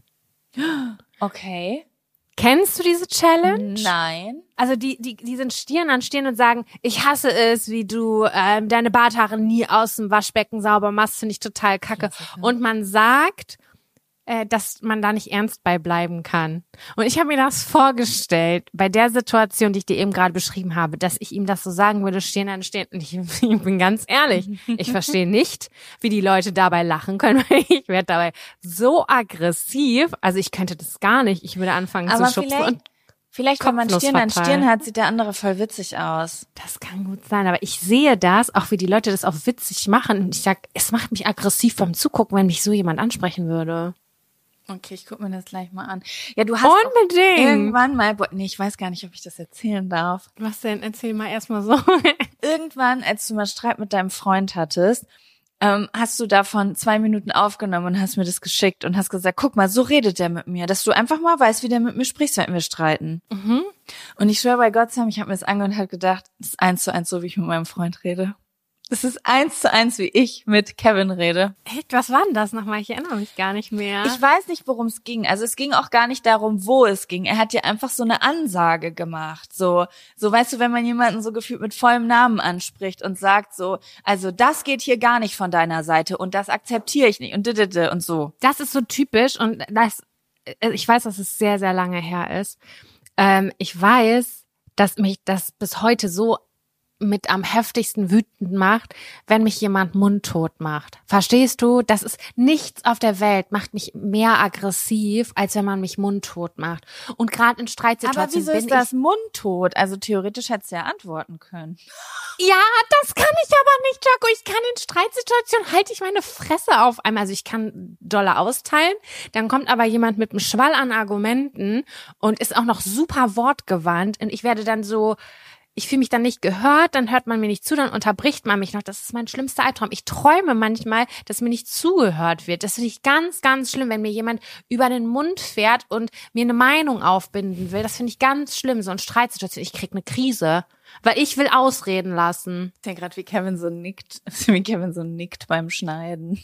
Okay. Kennst du diese Challenge? Nein. Also die, die, die sind Stirn an Stirn und sagen, ich hasse es, wie du ähm, deine Barthaare nie aus dem Waschbecken sauber machst, finde ich total kacke. Und man sagt, äh, dass man da nicht ernst bei bleiben kann. Und ich habe mir das vorgestellt, bei der Situation, die ich dir eben gerade beschrieben habe, dass ich ihm das so sagen würde, Stirn an Stirn. Und ich, ich bin ganz ehrlich, ich verstehe nicht, wie die Leute dabei lachen können, weil ich werde dabei so aggressiv, also ich könnte das gar nicht, ich würde anfangen Aber zu schubsen vielleicht, und vielleicht wenn man kopflos Stirn an verteilen. Stirn hat, sieht der andere voll witzig aus. Das kann gut sein, aber ich sehe das, auch wie die Leute das auch witzig machen. Und ich sag, es macht mich aggressiv beim Zugucken, wenn mich so jemand ansprechen würde. Okay, ich guck mir das gleich mal an. Ja, du hast Unbedingt. auch irgendwann mal, boah, nee, ich weiß gar nicht, ob ich das erzählen darf. Was denn? Erzähl mal erstmal so. Irgendwann, als du mal Streit mit deinem Freund hattest, ähm, hast du davon zwei Minuten aufgenommen und hast mir das geschickt und hast gesagt, guck mal, so redet der mit mir, dass du einfach mal weißt, wie der mit mir spricht, wenn wir streiten. Mhm. Und ich schwöre bei Gott, Sam, ich habe mir das angehört und halt gedacht, das ist eins zu eins so, wie ich mit meinem Freund rede. Das ist eins zu eins, wie ich mit Kevin rede. Echt, was war denn das nochmal? Ich erinnere mich gar nicht mehr. Ich weiß nicht, worum es ging. Also es ging auch gar nicht darum, wo es ging. Er hat dir einfach so eine Ansage gemacht. So, so weißt du, wenn man jemanden so gefühlt mit vollem Namen anspricht und sagt so, also das geht hier gar nicht von deiner Seite und das akzeptiere ich nicht und didede und so. Das ist so typisch und das, ich weiß, dass es sehr, sehr lange her ist. Ähm, ich weiß, dass mich das bis heute so mit am heftigsten wütend macht, wenn mich jemand mundtot macht. Verstehst du? Das ist nichts auf der Welt, macht mich mehr aggressiv, als wenn man mich mundtot macht. Und gerade in Streitsituationen Aber wieso bin ist das ich... mundtot? Also theoretisch hättest du ja antworten können. Ja, das kann ich aber nicht, Jaco. Ich kann in Streitsituationen, halte ich meine Fresse auf einmal. Also ich kann dolle austeilen, dann kommt aber jemand mit einem Schwall an Argumenten und ist auch noch super wortgewandt und ich werde dann so... Ich fühle mich dann nicht gehört, dann hört man mir nicht zu, dann unterbricht man mich noch. Das ist mein schlimmster Albtraum. Ich träume manchmal, dass mir nicht zugehört wird. Das finde ich ganz, ganz schlimm, wenn mir jemand über den Mund fährt und mir eine Meinung aufbinden will. Das finde ich ganz schlimm, so eine Streitsituation. Ich krieg eine Krise, weil ich will ausreden lassen. Ich denke gerade, wie Kevin so nickt, wie Kevin so nickt beim Schneiden.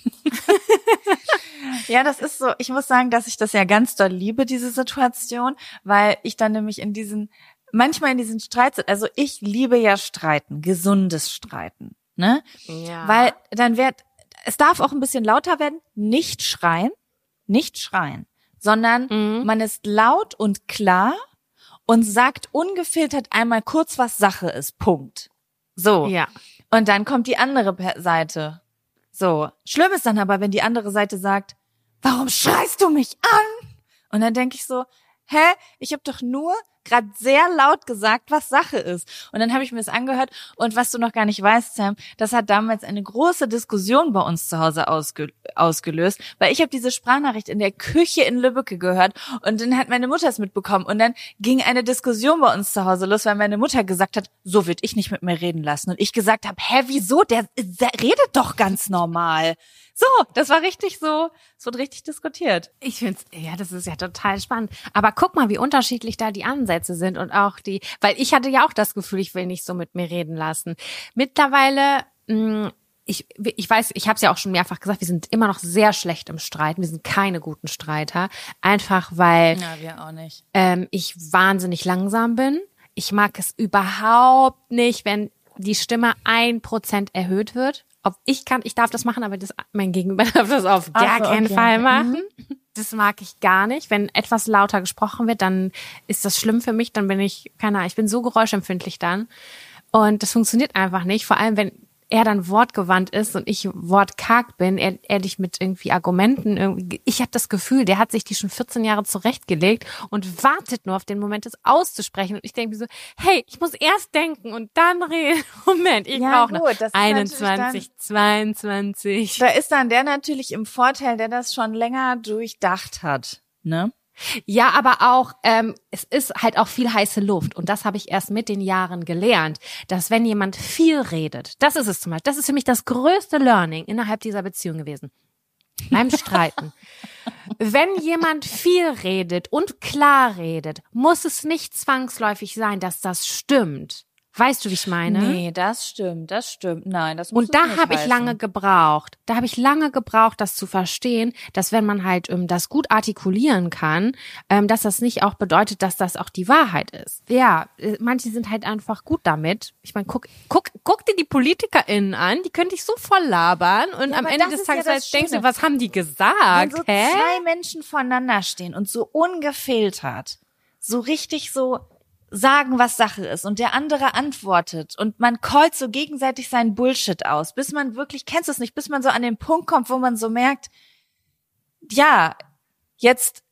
Ja, das ist so, ich muss sagen, dass ich das ja ganz doll liebe, diese Situation, weil ich dann nämlich in diesen manchmal in diesen Streits, also ich liebe ja Streiten, gesundes Streiten, ne? Ja. Weil dann wird, es darf auch ein bisschen lauter werden, nicht schreien, nicht schreien, sondern Mhm. man ist laut und klar und sagt ungefiltert einmal kurz, was Sache ist, Punkt. So. Ja. Und dann kommt die andere Per- Seite. So. Schlimm ist dann aber, wenn die andere Seite sagt, warum schreist du mich an? Und dann denke ich so, hä, ich habe doch nur gerade sehr laut gesagt, was Sache ist. Und dann habe ich mir das angehört und was du noch gar nicht weißt, Sam, das hat damals eine große Diskussion bei uns zu Hause ausge ausgelöst, weil ich habe diese Sprachnachricht in der Küche in Lübbecke gehört und dann hat meine Mutter es mitbekommen und dann ging eine Diskussion bei uns zu Hause los, weil meine Mutter gesagt hat, so wird ich nicht mit mir reden lassen. Und ich gesagt habe, hä, wieso? Der, der redet doch ganz normal. So, das war richtig so, es wird richtig diskutiert. Ich find's, ja, das ist ja total spannend. Aber guck mal, wie unterschiedlich da die Ansätze sind und auch die, weil ich hatte ja auch das Gefühl, ich will nicht so mit mir reden lassen. Mittlerweile, mh, ich, ich weiß, ich habe es ja auch schon mehrfach gesagt, wir sind immer noch sehr schlecht im Streiten. Wir sind keine guten Streiter. Einfach weil Ja, wir auch nicht. ähm, ich wahnsinnig langsam bin. Ich mag es überhaupt nicht, wenn die Stimme ein Prozent erhöht wird. Ob ich kann, ich darf das machen, aber das, mein Gegenüber darf das auf gar Ach so, keinen okay. Fall machen. Das mag ich gar nicht. Wenn etwas lauter gesprochen wird, dann ist das schlimm für mich. Dann bin ich, keine Ahnung, ich bin so geräuschempfindlich dann. Und das funktioniert einfach nicht. Vor allem, wenn er dann wortgewandt ist und ich wortkarg bin, er, er dich mit irgendwie Argumenten, irgendwie, ich habe das Gefühl, der hat sich die schon vierzehn Jahre zurechtgelegt und wartet nur auf den Moment, das auszusprechen. Und ich denke mir so, hey, ich muss erst denken und dann reden. Moment, ich Ja, brauche noch gut, das ist einundzwanzig, zweiundzwanzig. Da ist dann der natürlich im Vorteil, der das schon länger durchdacht hat, ne? Ja, aber auch, ähm, es ist halt auch viel heiße Luft. Und das habe ich erst mit den Jahren gelernt, dass wenn jemand viel redet, das ist es zum Beispiel, das ist für mich das größte Learning innerhalb dieser Beziehung gewesen. beim Streiten. Wenn jemand viel redet und klar redet, muss es nicht zwangsläufig sein, dass das stimmt. Weißt du, wie ich meine? Nee, das stimmt, das stimmt. Nein, das muss Und da habe ich heißen. lange gebraucht. Da habe ich lange gebraucht, das zu verstehen, dass wenn man halt ähm, das gut artikulieren kann, ähm, dass das nicht auch bedeutet, dass das auch die Wahrheit ist. Ja, äh, manche sind halt einfach gut damit. Ich meine, guck, guck, guck dir die PolitikerInnen an, die können dich so voll labern und Ja, am aber Ende das des ist ja Tages das halt denkst du, Schöne. was haben die gesagt? Wenn so Hä? zwei Menschen voneinander stehen und so ungefiltert, so richtig so sagen, was Sache ist und der andere antwortet und man callt so gegenseitig seinen Bullshit aus, bis man wirklich, kennst du es nicht, bis man so an den Punkt kommt, wo man so merkt, ja, jetzt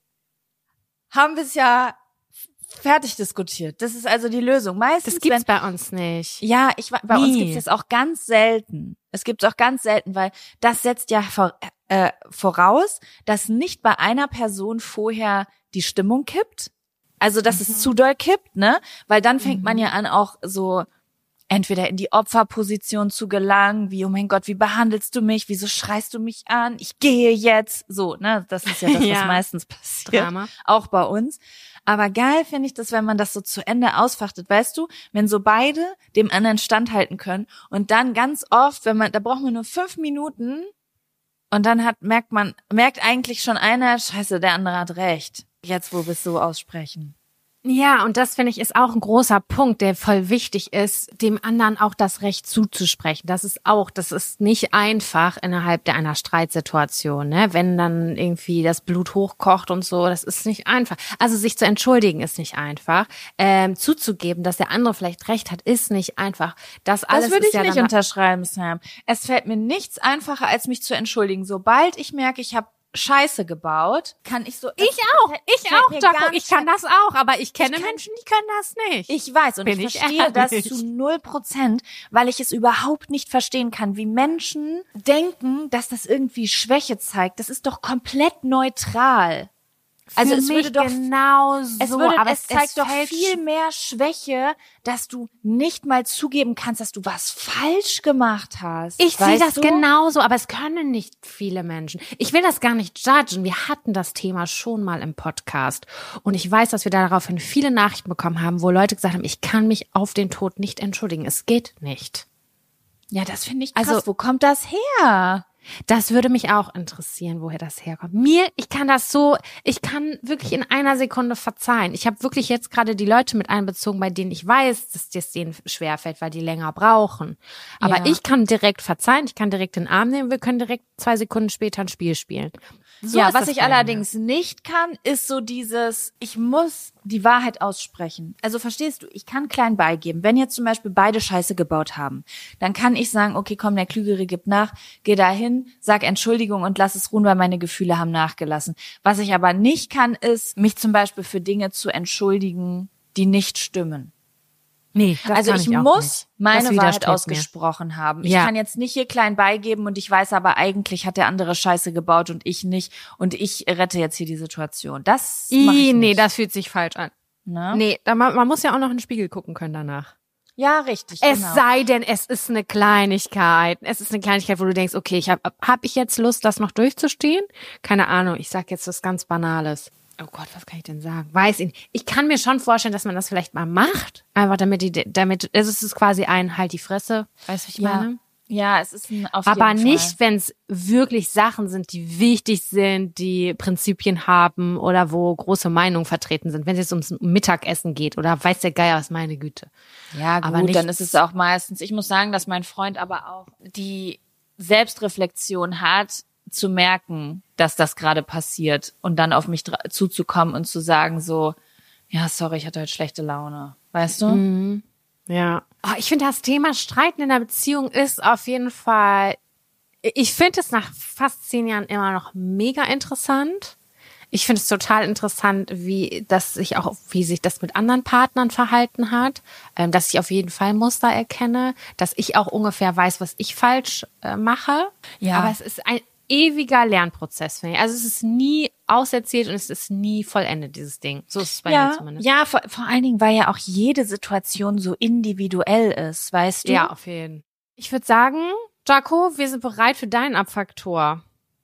haben wir es ja fertig diskutiert. Das ist also die Lösung. Meistens, Das gibt's wenn, bei uns nicht. ja, ich bei Nie. uns gibt's das auch ganz selten. Es gibt's auch ganz selten, weil das setzt ja vor, äh, voraus, dass nicht bei einer Person vorher die Stimmung kippt. Also, dass Mhm. es zu doll kippt, ne? Weil dann fängt Mhm. man ja an, auch so entweder in die Opferposition zu gelangen, wie, oh mein Gott, wie behandelst du mich? Wieso schreist du mich an? Ich gehe jetzt. So, ne? Das ist ja das, Ja. was meistens passiert. Drama. Auch bei uns. Aber geil finde ich das, wenn man das so zu Ende ausfachtet, weißt du? Wenn so beide dem anderen standhalten können und dann ganz oft, wenn man, da braucht man nur fünf Minuten und dann hat, merkt man, merkt eigentlich schon einer, scheiße, der andere hat recht. Jetzt, wo wir es so aussprechen. Ja, und das finde ich ist auch ein großer Punkt, der voll wichtig ist, dem anderen auch das Recht zuzusprechen. Das ist auch, das ist nicht einfach innerhalb der einer Streitsituation, ne? Wenn dann irgendwie das Blut hochkocht und so, das ist nicht einfach. Also sich zu entschuldigen ist nicht einfach. Ähm, zuzugeben, dass der andere vielleicht recht hat, ist nicht einfach. Das alles Das würde ist ich ja nicht dann unterschreiben, Sam. Es fällt mir nichts einfacher, als mich zu entschuldigen. Sobald ich merke, ich habe Scheiße gebaut, kann ich so... ich auch, ich fällt auch, mir Jaco, ganz ich kann das auch, aber ich kenne kann- Menschen, die können das nicht. Ich weiß und Bin ich ich verstehe das ehrlich. zu null Prozent, weil ich es überhaupt nicht verstehen kann, wie Menschen denken, dass das irgendwie Schwäche zeigt. Das ist doch komplett neutral. Also Für es mich würde doch genau so, Es, würde, aber es zeigt doch fällt viel mehr Schwäche, dass du nicht mal zugeben kannst, dass du was falsch gemacht hast. Ich sehe Weißt das du? genauso, aber es können nicht viele Menschen. Ich will das gar nicht judgen. Wir hatten das Thema schon mal im Podcast. Und ich weiß, dass wir daraufhin viele Nachrichten bekommen haben, wo Leute gesagt haben, ich kann mich auf den Tod nicht entschuldigen. Es geht nicht. Ja, das finde ich krass. Also- Wo kommt das her? Das würde mich auch interessieren, woher das herkommt. Mir, ich kann das so, ich kann wirklich in einer Sekunde verzeihen. Ich habe wirklich jetzt gerade die Leute mit einbezogen, bei denen ich weiß, dass das denen schwerfällt, weil die länger brauchen. Aber Ja. ich kann direkt verzeihen, ich kann direkt den Arm nehmen, wir können direkt zwei Sekunden später ein Spiel spielen. So ja, ist was das ich bei mir. allerdings nicht kann, ist so dieses, ich muss die Wahrheit aussprechen. Also verstehst du, ich kann klein beigeben. Wenn jetzt zum Beispiel beide Scheiße gebaut haben, dann kann ich sagen, okay, komm, der Klügere gibt nach, geh dahin, sag Entschuldigung und lass es ruhen, weil meine Gefühle haben nachgelassen. Was ich aber nicht kann, ist, mich zum Beispiel für Dinge zu entschuldigen, die nicht stimmen. Nee, das Also kann ich auch muss nicht. meine Das Wahrheit widerstrebt mir. ausgesprochen haben. Ich Ja. kann jetzt nicht hier klein beigeben und ich weiß aber eigentlich hat der andere Scheiße gebaut und ich nicht und ich rette jetzt hier die Situation. Das mach ich Ih, nee, nicht. das fühlt sich falsch an. Ne? Nee, da, man, man muss ja auch noch in den Spiegel gucken können danach. Ja, richtig. Es genau. sei denn, es ist eine Kleinigkeit. Es ist eine Kleinigkeit, wo du denkst, okay, ich habe hab ich jetzt Lust, das noch durchzustehen? Keine Ahnung, ich sag jetzt was ganz Banales. Oh Gott, was kann ich denn sagen? Weiß ich nicht. Ich kann mir schon vorstellen, dass man das vielleicht mal macht. Einfach damit die, damit, es ist quasi ein halt die Fresse. Weißt du, wie ich ja. meine? Ja, es ist ein auf Aber jeden nicht, Fall. wenn es wirklich Sachen sind, die wichtig sind, die Prinzipien haben oder wo große Meinungen vertreten sind. Wenn es jetzt ums Mittagessen geht oder weiß der Geier was, meine Güte. Ja, gut, aber nicht- dann ist es auch meistens. Ich muss sagen, dass mein Freund aber auch die Selbstreflexion hat, zu merken, dass das gerade passiert und dann auf mich dra- zuzukommen und zu sagen so, ja, sorry, ich hatte heute schlechte Laune. Weißt du? Mhm. Ja. Oh, ich finde, das Thema Streiten in der Beziehung ist auf jeden Fall, ich finde es nach fast zehn Jahren immer noch mega interessant. Ich finde es total interessant, wie das sich auch, wie sich das mit anderen Partnern verhalten hat, ähm, dass ich auf jeden Fall Muster erkenne, dass ich auch ungefähr weiß, was ich falsch äh, mache. Ja. Aber es ist ein ewiger Lernprozess, finde ich. Also es ist nie auserzählt und es ist nie vollendet, dieses Ding. So ist es bei mir Ja, zumindest. ja vor, vor allen Dingen, weil ja auch jede Situation so individuell ist, weißt du? Ja, auf jeden Fall. Ich würde sagen, Jaco, wir sind bereit für deinen Abfaktor.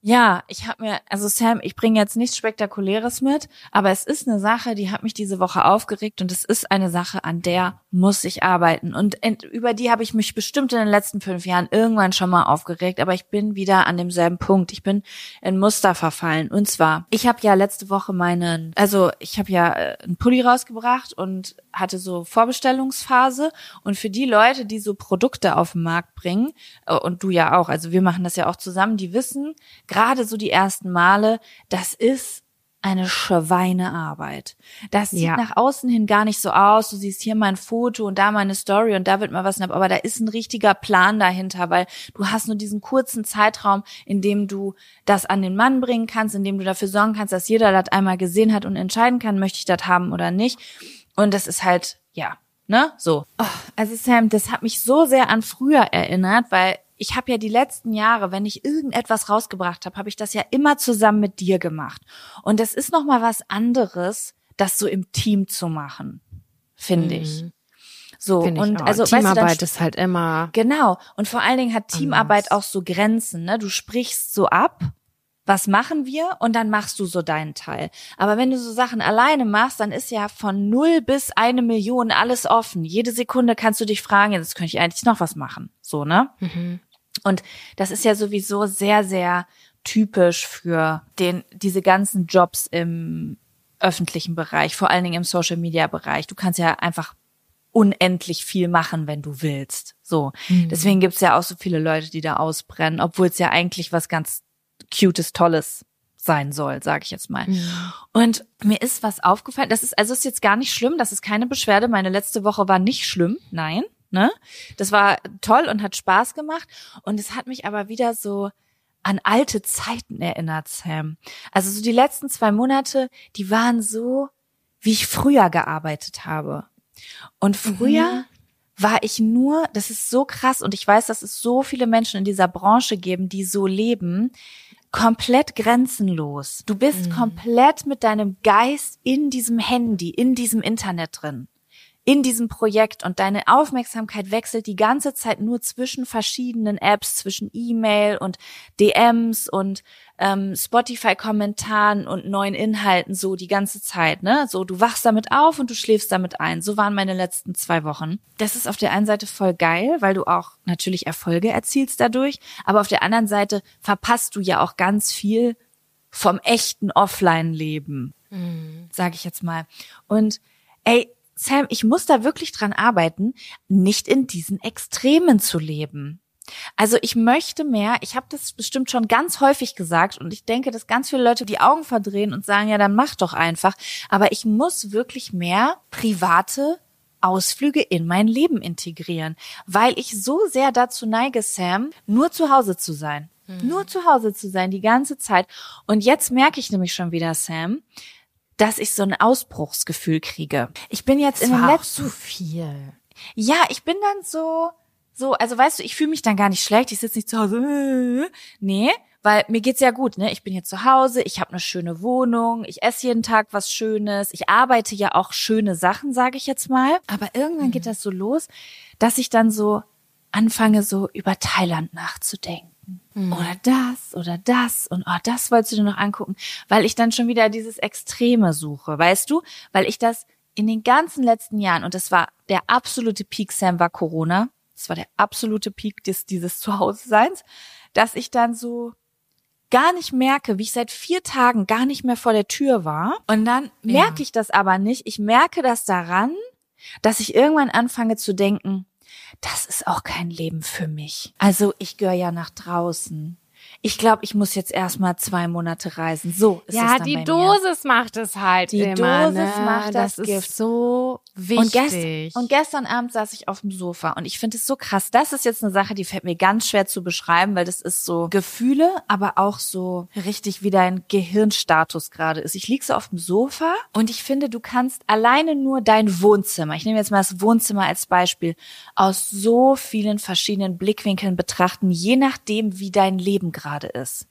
Ja, ich habe mir, also Sam, ich bringe jetzt nichts Spektakuläres mit, aber es ist eine Sache, die hat mich diese Woche aufgeregt und es ist eine Sache, an der muss ich arbeiten. Und ent, über die habe ich mich bestimmt in den letzten fünf Jahren irgendwann schon mal aufgeregt, aber ich bin wieder an demselben Punkt. Ich bin in Muster verfallen. Und zwar, ich habe ja letzte Woche meinen, also ich habe ja äh, einen Pulli rausgebracht und hatte so Vorbestellungsphase. Und für die Leute, die so Produkte auf den Markt bringen, äh, und du ja auch, also wir machen das ja auch zusammen, die wissen, gerade so die ersten Male, das ist eine Schweinearbeit. Das sieht Ja. nach außen hin gar nicht so aus. Du siehst hier mal ein Foto und da mal eine Story und da wird mal was, aber da ist ein richtiger Plan dahinter, weil du hast nur diesen kurzen Zeitraum, in dem du das an den Mann bringen kannst, in dem du dafür sorgen kannst, dass jeder das einmal gesehen hat und entscheiden kann, möchte ich das haben oder nicht. Und das ist halt, ja, ne, so. Oh, also Sam, das hat mich so sehr an früher erinnert, weil ich habe ja die letzten Jahre, wenn ich irgendetwas rausgebracht habe, habe ich das ja immer zusammen mit dir gemacht. Und das ist noch mal was anderes, das so im Team zu machen, finde ich. Mhm. So, Find ich und auch. also Teamarbeit weißt du, dann, ist halt immer genau. Und vor allen Dingen hat Teamarbeit anders. auch so Grenzen, ne? Du sprichst so ab, was machen wir? Und dann machst du so deinen Teil. Aber wenn du so Sachen alleine machst, dann ist ja von null bis eine Million alles offen. Jede Sekunde kannst du dich fragen, jetzt könnte ich eigentlich noch was machen. So, ne? Mhm. Und das ist ja sowieso sehr, sehr typisch für den, diese ganzen Jobs im öffentlichen Bereich, vor allen Dingen im Social-Media-Bereich. Du kannst ja einfach unendlich viel machen, wenn du willst. So. Mhm. Deswegen gibt's ja auch so viele Leute, die da ausbrennen, obwohl es ja eigentlich was ganz Cutes, Tolles sein soll, sage ich jetzt mal. Mhm. Und mir ist was aufgefallen, das ist, also ist jetzt gar nicht schlimm, das ist keine Beschwerde, meine letzte Woche war nicht schlimm, nein, ne? Das war toll und hat Spaß gemacht und es hat mich aber wieder so an alte Zeiten erinnert, Sam. Also so die letzten zwei Monate, die waren so, wie ich früher gearbeitet habe. Und früher mhm. war ich nur, das ist so krass und ich weiß, dass es so viele Menschen in dieser Branche geben, die so leben, komplett grenzenlos. Du bist mhm. komplett mit deinem Geist in diesem Handy, in diesem Internet drin, in diesem Projekt und deine Aufmerksamkeit wechselt die ganze Zeit nur zwischen verschiedenen Apps, zwischen E-Mail und D Ms und ähm, Spotify-Kommentaren und neuen Inhalten so die ganze Zeit, ne? So, du wachst damit auf und du schläfst damit ein. So waren meine letzten zwei Wochen. Das ist auf der einen Seite voll geil, weil du auch natürlich Erfolge erzielst dadurch, aber auf der anderen Seite verpasst du ja auch ganz viel vom echten Offline-Leben, mhm. sage ich jetzt mal. Und ey, Sam, ich muss da wirklich dran arbeiten, nicht in diesen Extremen zu leben. Also ich möchte mehr, ich habe das bestimmt schon ganz häufig gesagt und ich denke, dass ganz viele Leute die Augen verdrehen und sagen, ja, dann mach doch einfach. Aber ich muss wirklich mehr private Ausflüge in mein Leben integrieren, weil ich so sehr dazu neige, Sam, nur zu Hause zu sein. Mhm. Nur zu Hause zu sein, die ganze Zeit. Und jetzt merke ich nämlich schon wieder, Sam, dass ich so ein Ausbruchsgefühl kriege. Ich bin jetzt das in den war letzten... auch so viel. Ja, ich bin dann so... So, also weißt du, ich fühle mich dann gar nicht schlecht, ich sitze nicht zu Hause, nee, weil mir geht's ja gut, ne? Ich bin jetzt zu Hause, ich habe eine schöne Wohnung, ich esse jeden Tag was Schönes, ich arbeite ja auch schöne Sachen, sage ich jetzt mal. Aber irgendwann mhm. geht das so los, dass ich dann so anfange, so über Thailand nachzudenken. Mhm. Oder das, oder das und oh, das wolltest du dir noch angucken, weil ich dann schon wieder dieses Extreme suche, weißt du? Weil ich das in den ganzen letzten Jahren, und das war der absolute Peak, Sam, war Corona, das war der absolute Peak des, dieses Zuhause-Seins, dass ich dann so gar nicht merke, wie ich seit vier Tagen gar nicht mehr vor der Tür war. Und dann ja. merke ich das aber nicht. Ich merke das daran, dass ich irgendwann anfange zu denken, das ist auch kein Leben für mich. Also ich gehöre ja nach draußen. Ich glaube, ich muss jetzt erstmal zwei Monate reisen. So ist ja, es dann die bei Dosis mir. macht es halt die immer. Die Dosis ne? macht das, das Gift. Ist so wichtig. Und, gest- und gestern Abend saß ich auf dem Sofa und ich finde es so krass. Das ist jetzt eine Sache, die fällt mir ganz schwer zu beschreiben, weil das ist so Gefühle, aber auch so richtig wie dein Gehirnstatus gerade ist. Ich lieg so auf dem Sofa und ich finde, du kannst alleine nur dein Wohnzimmer, ich nehme jetzt mal das Wohnzimmer als Beispiel, aus so vielen verschiedenen Blickwinkeln betrachten, je nachdem, wie dein Leben gerade ist.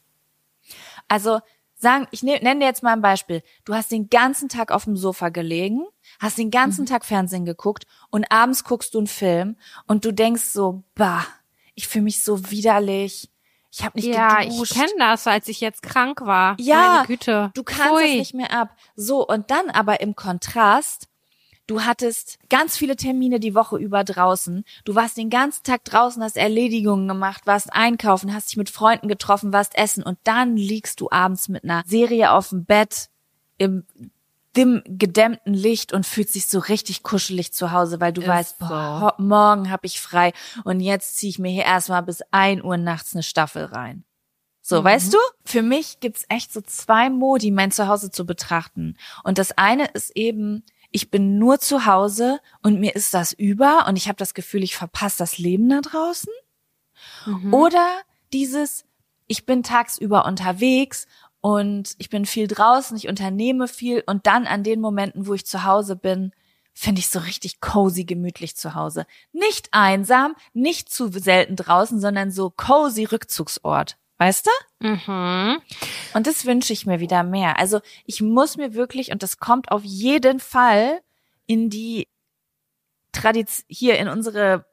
Also sagen, ich nenne dir jetzt mal ein Beispiel. Du hast den ganzen Tag auf dem Sofa gelegen, hast den ganzen mhm. Tag Fernsehen geguckt und abends guckst du einen Film und du denkst so, bah, ich fühle mich so widerlich, Ich habe nicht ja, geduscht. ich kenne das, als ich jetzt krank war. Ja, meine Güte. du kannst Pfui. es nicht mehr ab. So, und dann aber im Kontrast, du hattest ganz viele Termine die Woche über draußen. Du warst den ganzen Tag draußen, hast Erledigungen gemacht, warst einkaufen, hast dich mit Freunden getroffen, warst essen und dann liegst du abends mit einer Serie auf dem Bett im dem gedämmten Licht und fühlst dich so richtig kuschelig zu Hause, weil du Ist weißt, so. boah, morgen hab ich frei und jetzt ziehe ich mir hier erstmal bis ein Uhr nachts eine Staffel rein. So, mhm. weißt du? Für mich gibt's echt so zwei Modi, mein Zuhause zu betrachten. Und das eine ist eben, ich bin nur zu Hause und mir ist das über und ich habe das Gefühl, ich verpasse das Leben da draußen. Mhm. Oder dieses, ich bin tagsüber unterwegs und ich bin viel draußen, ich unternehme viel und dann an den Momenten, wo ich zu Hause bin, finde ich so richtig cozy, gemütlich zu Hause. Nicht einsam, nicht zu selten draußen, sondern so cozy Rückzugsort. Weißt du? Mhm. Und das wünsche ich mir wieder mehr. Also ich muss mir wirklich, und das kommt auf jeden Fall in die Tradition, hier in unsere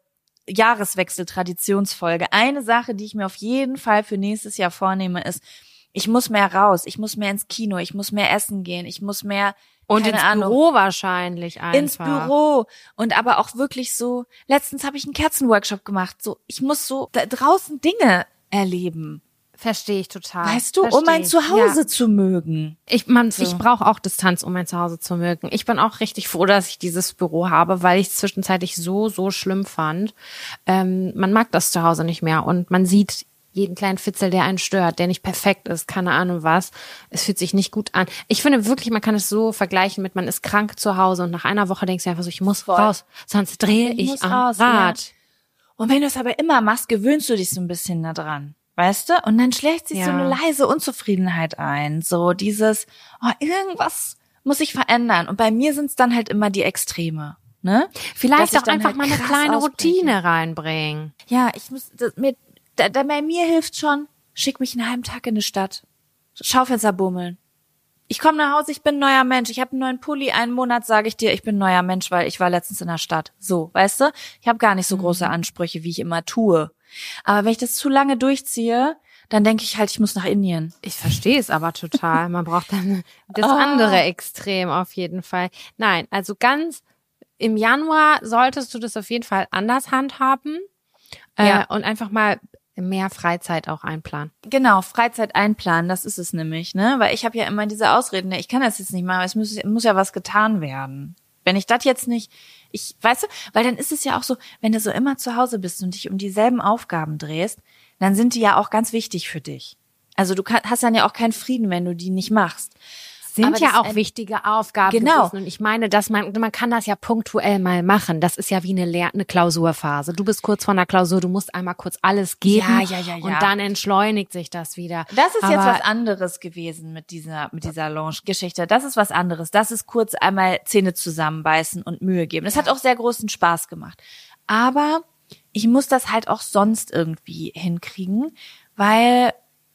Jahreswechsel-Traditionsfolge. Eine Sache, die ich mir auf jeden Fall für nächstes Jahr vornehme, ist, ich muss mehr raus, ich muss mehr ins Kino, ich muss mehr essen gehen, ich muss mehr, und keine ins Ahnung, Büro wahrscheinlich einfach. Ins Büro. Und aber auch wirklich so, letztens habe ich einen Kerzenworkshop gemacht, so, ich muss so da draußen Dinge erleben. Verstehe ich total. Weißt du, Versteh um mein ich. Zuhause ja. zu mögen. Ich, man, So. ich brauche auch Distanz, um mein Zuhause zu mögen. Ich bin auch richtig froh, dass ich dieses Büro habe, weil ich es zwischenzeitlich so, so schlimm fand. Ähm, man mag das zu Hause nicht mehr und man sieht jeden kleinen Fitzel, der einen stört, der nicht perfekt ist, keine Ahnung was. Es fühlt sich nicht gut an. Ich finde wirklich, man kann es so vergleichen mit, man ist krank zu Hause und nach einer Woche denkst du einfach so, ich muss Voll. raus, sonst drehe Ich ich, muss am raus, Rad. ja. Und wenn du es aber immer machst, gewöhnst du dich so ein bisschen daran. Weißt du? Und dann schlägt sich Ja. so eine leise Unzufriedenheit ein. So dieses, oh, irgendwas muss sich verändern. Und bei mir sind es dann halt immer die Extreme. Ne? Vielleicht Dass ich auch dann einfach halt mal eine krass kleine ausbreche. Routine reinbringen. Ja, ich muss, das, mir, da, da bei mir hilft schon, schick mich einen halben Tag in die Stadt. Schaufenster bummeln. Ich komme nach Hause, ich bin ein neuer Mensch. Ich habe einen neuen Pulli, einen Monat sage ich dir, ich bin ein neuer Mensch, weil ich war letztens in der Stadt. So, weißt du? Ich habe gar nicht so große Ansprüche, wie ich immer tue. Aber wenn ich das zu lange durchziehe, dann denke ich halt, ich muss nach Indien. Ich verstehe es aber total. Man braucht dann das Ah. andere Extrem auf jeden Fall. Nein, also ganz im Januar solltest du das auf jeden Fall anders handhaben äh, Ja. und einfach mal mehr Freizeit auch einplanen. Genau, Freizeit einplanen, das ist es nämlich, ne? Weil ich habe ja immer diese Ausreden, ne? Ich kann das jetzt nicht machen, es muss, muss ja was getan werden. Wenn ich das jetzt nicht, ich, weißt du, weil dann ist es ja auch so, wenn du so immer zu Hause bist und dich um dieselben Aufgaben drehst, dann sind die ja auch ganz wichtig für dich. Also du kann, hast dann ja auch keinen Frieden, wenn du die nicht machst. Sind Aber ja das auch ein- wichtige Aufgaben Genau. gewesen. Und ich meine, dass man, man kann das ja punktuell mal machen. Das ist ja wie eine, Lehr eine Klausurphase. Du bist kurz vor einer Klausur, du musst einmal kurz alles geben. Ja, ja, ja, ja. Und dann entschleunigt sich das wieder. Das ist Aber jetzt was anderes gewesen mit dieser mit dieser Lounge-Geschichte. Das ist was anderes. Das ist kurz einmal Zähne zusammenbeißen und Mühe geben. Das hat auch sehr großen Spaß gemacht. Aber ich muss das halt auch sonst irgendwie hinkriegen, weil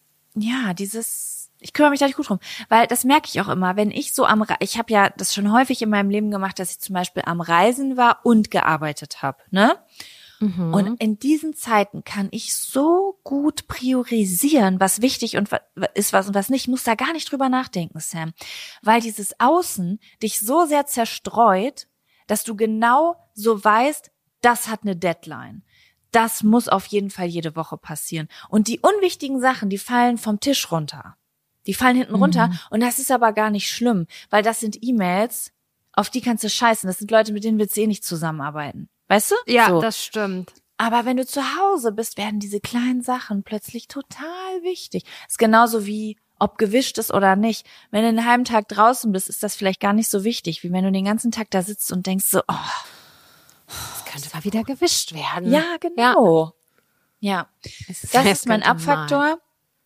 ja dieses ich kümmere mich da nicht gut drum, weil das merke ich auch immer, wenn ich so am Re- ich habe ja das schon häufig in meinem Leben gemacht, dass ich zum Beispiel am Reisen war und gearbeitet habe, ne? Mhm. Und in diesen Zeiten kann ich so gut priorisieren, was wichtig und wa- ist was und was nicht. Ich muss da gar nicht drüber nachdenken, Sam. Weil dieses Außen dich so sehr zerstreut, dass du genau so weißt, das hat eine Deadline. Das muss auf jeden Fall jede Woche passieren. Und die unwichtigen Sachen, die fallen vom Tisch runter. Die fallen hinten runter. Und das ist aber gar nicht schlimm, weil das sind E-Mails, auf die kannst du scheißen. Das sind Leute, mit denen willst du eh nicht zusammenarbeiten. Weißt du? ja, so. das stimmt. Aber wenn du zu Hause bist, werden diese kleinen Sachen plötzlich total wichtig. Ist genauso wie, ob gewischt ist oder nicht. Wenn du einen halben Tag draußen bist, ist das vielleicht gar nicht so wichtig, wie wenn du den ganzen Tag da sitzt und denkst so, oh, Das könnte mal wieder gewischt werden. ja, genau. Ja, Es das es ist mein könnte Abfaktor, mal.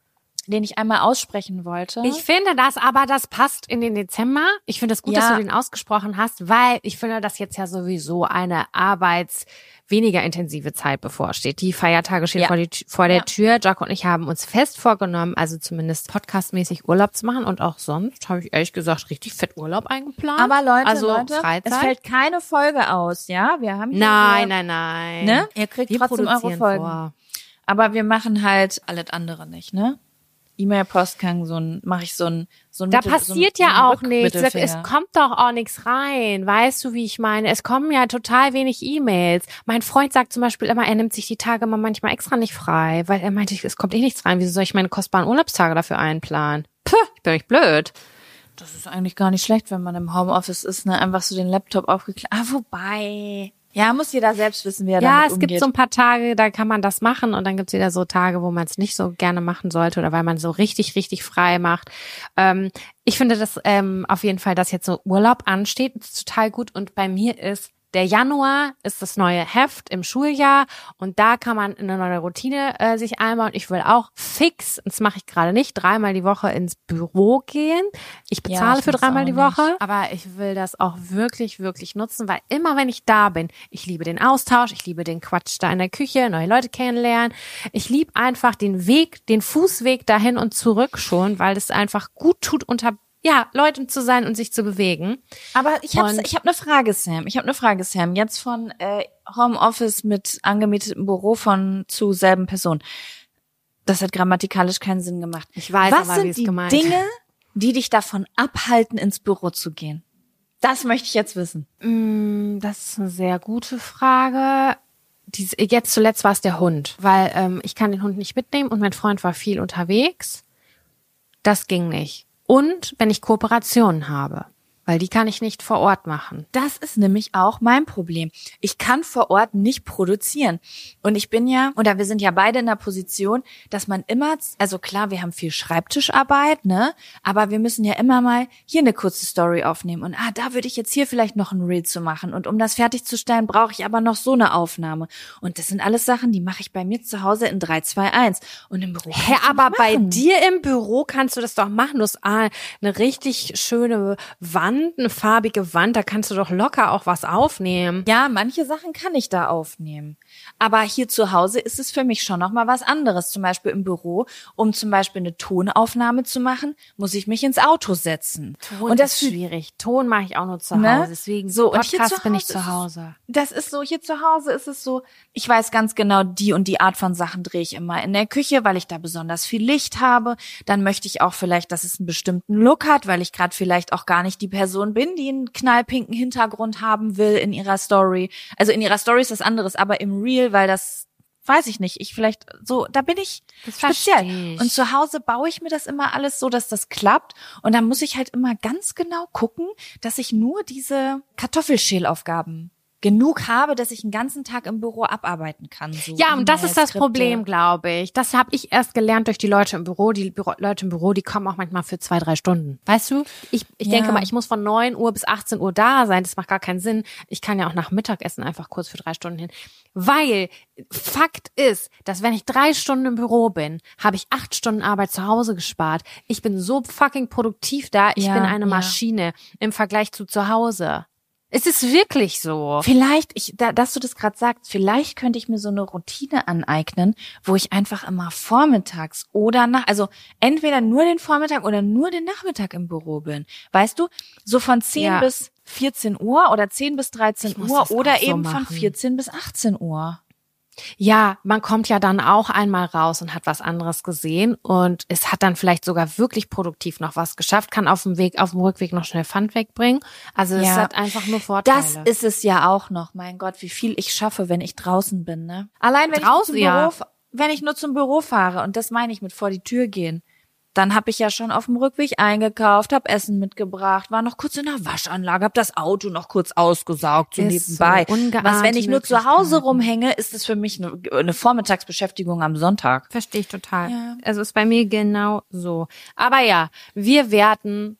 den ich einmal aussprechen wollte. Ich finde das aber, das passt in den Dezember. Ich finde es gut, Ja. dass du den ausgesprochen hast, weil ich finde, dass jetzt ja sowieso eine arbeits weniger intensive Zeit bevorsteht. Die Feiertage stehen Ja. vor, die, Tü- vor der Ja. Tür. Jack und ich haben uns fest vorgenommen, also zumindest podcastmäßig Urlaub zu machen und auch sonst habe ich ehrlich gesagt richtig fett Urlaub eingeplant. Aber Leute, also Leute, Freizeit. es fällt keine Folge aus, ja? Wir haben hier nein, nein, nein. Ne? Ihr kriegt Wir trotzdem eure produzieren Folgen. vor. Aber wir machen halt alles andere nicht, ne? E-Mail-Postgang, so ein, mache ich so ein, so ein Da Mittel, passiert so ein, ja so ein auch nichts. Es Rückmittelfinger. kommt doch auch nichts rein. Weißt du, wie ich meine? Es kommen ja total wenig E-Mails. Mein Freund sagt zum Beispiel immer, er nimmt sich die Tage immer manchmal extra nicht frei, weil er meinte, es kommt eh nichts rein. Wieso soll ich meine kostbaren Urlaubstage dafür einplanen? Puh, ich bin nicht blöd. Das ist eigentlich gar nicht schlecht, wenn man im Homeoffice ist, ne? Einfach so den Laptop aufgeklappt. Ah, wobei. Ja, muss jeder selbst wissen, wie er Ja, damit es umgeht. gibt so ein paar Tage, da kann man das machen und dann gibt's wieder so Tage, wo man es nicht so gerne machen sollte oder weil man so richtig, richtig frei macht. Ähm, ich finde das ähm, auf jeden Fall, dass jetzt so Urlaub ansteht, ist total gut und bei mir ist der Januar ist das neue Heft im Schuljahr und da kann man eine neue Routine äh, sich einbauen. Ich will auch fix, das mache ich gerade nicht, dreimal die Woche ins Büro gehen. Ich bezahle Ja, ich für mach's dreimal auch die Woche, aber ich will das auch wirklich, wirklich nutzen, weil immer wenn ich da bin, ich liebe den Austausch, ich liebe den Quatsch da in der Küche, neue Leute kennenlernen. Ich liebe einfach den Weg, den Fußweg dahin und zurück schon, weil es einfach gut tut, unter ja, Leuten zu sein und sich zu bewegen. Aber ich habe Und- ich hab eine Frage, Sam. Ich habe eine Frage, Sam. Jetzt von äh, Homeoffice mit angemietetem Büro von zu selben Person. Das hat grammatikalisch keinen Sinn gemacht. Ich weiß Was aber, wie sind es die gemeint Dinge, die dich davon abhalten, ins Büro zu gehen? Das möchte ich jetzt wissen. Mm, Das ist eine sehr gute Frage. Dies, jetzt zuletzt war es der Hund, weil ähm, ich kann den Hund nicht mitnehmen und mein Freund war viel unterwegs. Das ging nicht. Und wenn ich Kooperationen habe, weil die kann ich nicht vor Ort machen. Das ist nämlich auch mein Problem. Ich kann vor Ort nicht produzieren. Und ich bin ja, oder wir sind ja beide in der Position, dass man immer, also klar, wir haben viel Schreibtischarbeit, ne? Aber wir müssen ja immer mal hier eine kurze Story aufnehmen. Und ah, da würde ich jetzt hier vielleicht noch ein Reel zu machen. Und um das fertigzustellen, brauche ich aber noch so eine Aufnahme. Und das sind alles Sachen, die mache ich bei mir zu Hause in drei zwei eins. Und im Büro. Hä, aber bei dir im Büro kannst du das doch machen. Du hast ah, eine richtig schöne Wand, eine farbige Wand, da kannst du doch locker auch was aufnehmen. Ja, manche Sachen kann ich da aufnehmen. Aber hier zu Hause ist es für mich schon noch mal was anderes. Zum Beispiel im Büro, um zum Beispiel eine Tonaufnahme zu machen, muss ich mich ins Auto setzen. Ton und das ist fühlt- schwierig. Ton mache ich auch nur zu Ne? Hause. Deswegen So, und hier Podcast zu bin ich Hause zu ist es- Hause. Das ist so, hier zu Hause ist es so, ich weiß ganz genau, die und die Art von Sachen drehe ich immer in der Küche, weil ich da besonders viel Licht habe. Dann möchte ich auch vielleicht, dass es einen bestimmten Look hat, weil ich gerade vielleicht auch gar nicht die Person bin, die einen knallpinken Hintergrund haben will in ihrer Story. Also in ihrer Story ist das anderes, aber im Reel, weil das, weiß ich nicht, ich vielleicht so, da bin ich Das speziell. versteh ich. Und zu Hause baue ich mir das immer alles so, dass das klappt. Und dann muss ich halt immer ganz genau gucken, dass ich nur diese Kartoffelschälaufgaben genug habe, dass ich einen ganzen Tag im Büro abarbeiten kann. So Ja, und das ist das E-Mail-Skripte. Problem, glaube ich. Das habe ich erst gelernt durch die Leute im Büro. Die Büro, Leute im Büro, die kommen auch manchmal für zwei, drei Stunden. Weißt du? Ich, ich Ja. denke mal, ich muss von neun Uhr bis achtzehn Uhr da sein. Das macht gar keinen Sinn. Ich kann ja auch nach Mittagessen einfach kurz für drei Stunden hin. Weil Fakt ist, dass wenn ich drei Stunden im Büro bin, habe ich acht Stunden Arbeit zu Hause gespart. Ich bin so fucking produktiv da. Ich Ja, bin eine ja. Maschine im Vergleich zu zu Hause. Es ist wirklich so. Vielleicht, ich, da, dass du das gerade sagst, vielleicht könnte ich mir so eine Routine aneignen, wo ich einfach immer vormittags oder nach, also entweder nur den Vormittag oder nur den Nachmittag im Büro bin. Weißt du, so von zehn Ja. bis vierzehn Uhr oder zehn bis dreizehn Ich muss Uhr das oder auch so eben von machen. vierzehn bis achtzehn Uhr. Ja, man kommt ja dann auch einmal raus und hat was anderes gesehen und es hat dann vielleicht sogar wirklich produktiv noch was geschafft, kann auf dem Weg, auf dem Rückweg noch schnell Pfand wegbringen. Also es Ja. hat einfach nur Vorteile. Das ist es ja auch noch. Mein Gott, wie viel ich schaffe, wenn ich draußen bin, ne? Allein wenn Draußen, ich nur zum ja. Büro, fa- wenn ich nur zum Büro fahre, und das meine ich mit vor die Tür gehen, dann habe ich ja schon auf dem Rückweg eingekauft, habe Essen mitgebracht, war noch kurz in der Waschanlage, habe das Auto noch kurz ausgesaugt, so Ist so, nebenbei. ungeahnte Was, wenn ich nur zu Hause Möglichkeiten. rumhänge, ist es für mich eine, eine Vormittagsbeschäftigung am Sonntag. Verstehe ich total. Ja. Also ist bei mir genau so. Aber ja, wir werden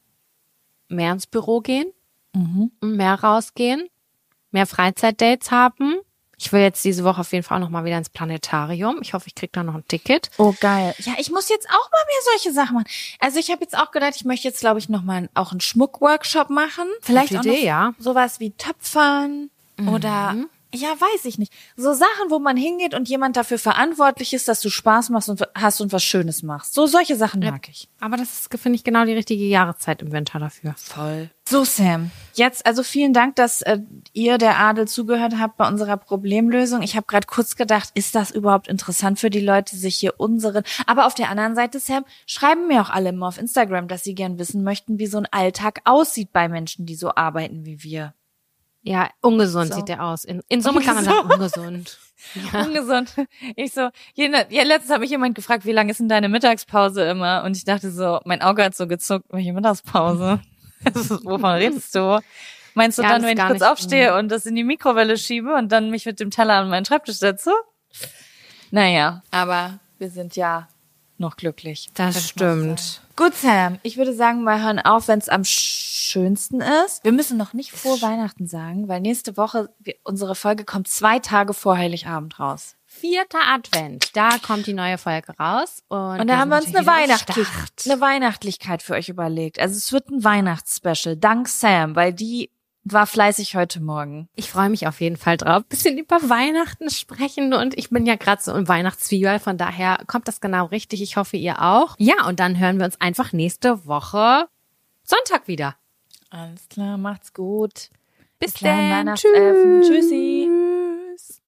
mehr ins Büro gehen, Mhm. mehr rausgehen, mehr Freizeitdates haben. Ich will jetzt diese Woche auf jeden Fall auch noch mal wieder ins Planetarium. Ich hoffe, ich kriege da noch ein Ticket. Oh, geil. Ja, ich muss jetzt auch mal mehr solche Sachen machen. Also ich habe jetzt auch gedacht, ich möchte jetzt, glaube ich, noch mal auch einen Schmuckworkshop machen. Vielleicht Gute auch Idee, noch ja. sowas wie Töpfern oder Ja, weiß ich nicht. So Sachen, wo man hingeht und jemand dafür verantwortlich ist, dass du Spaß machst und hast und was Schönes machst. So solche Sachen mag ich. Aber das ist, finde ich, genau die richtige Jahreszeit im Winter dafür. Voll. So, Sam, jetzt also vielen Dank, dass äh, ihr, der Adel, zugehört habt bei unserer Problemlösung. Ich habe gerade kurz gedacht, ist das überhaupt interessant für die Leute, sich hier unseren... Aber auf der anderen Seite, Sam, schreiben mir auch alle immer auf Instagram, dass sie gern wissen möchten, wie so ein Alltag aussieht bei Menschen, die so arbeiten wie wir. Ja, ungesund So. sieht der aus. In, in Summe kann man sagen, ungesund. Ja. Ungesund. Ich so, jene, ja, letztens hat mich jemand gefragt, wie lange ist denn deine Mittagspause immer? Und ich dachte so, mein Auge hat so gezuckt, welche Mittagspause? Wovon redest du? Meinst du Ja, dann, das wenn ist ich gar kurz nicht aufstehe und das in die Mikrowelle schiebe und dann mich mit dem Teller an meinen Schreibtisch setze? Naja, aber wir sind ja noch glücklich. Das stimmt. Gut, Sam, ich würde sagen, wir hören auf, wenn es am schönsten ist. Wir müssen noch nicht vor Weihnachten sagen, weil nächste Woche, wir, unsere Folge kommt zwei Tage vor Heiligabend raus. Vierter Advent, da kommt die neue Folge raus. Und, Und da haben wir uns eine, Weihnachtlich Start. eine Weihnachtlichkeit für euch überlegt. Also es wird ein Weihnachtsspecial, dank Sam, weil die war fleißig heute Morgen. Ich freue mich auf jeden Fall drauf. Bisschen über Weihnachten sprechen und ich bin ja gerade so im Weihnachtsfieber, von daher kommt das genau richtig. Ich hoffe, ihr auch. Ja, und dann hören wir uns einfach nächste Woche Sonntag wieder. Alles klar, macht's gut. Bis Kleinen dann. Weihnachtselfen. Tschüssi.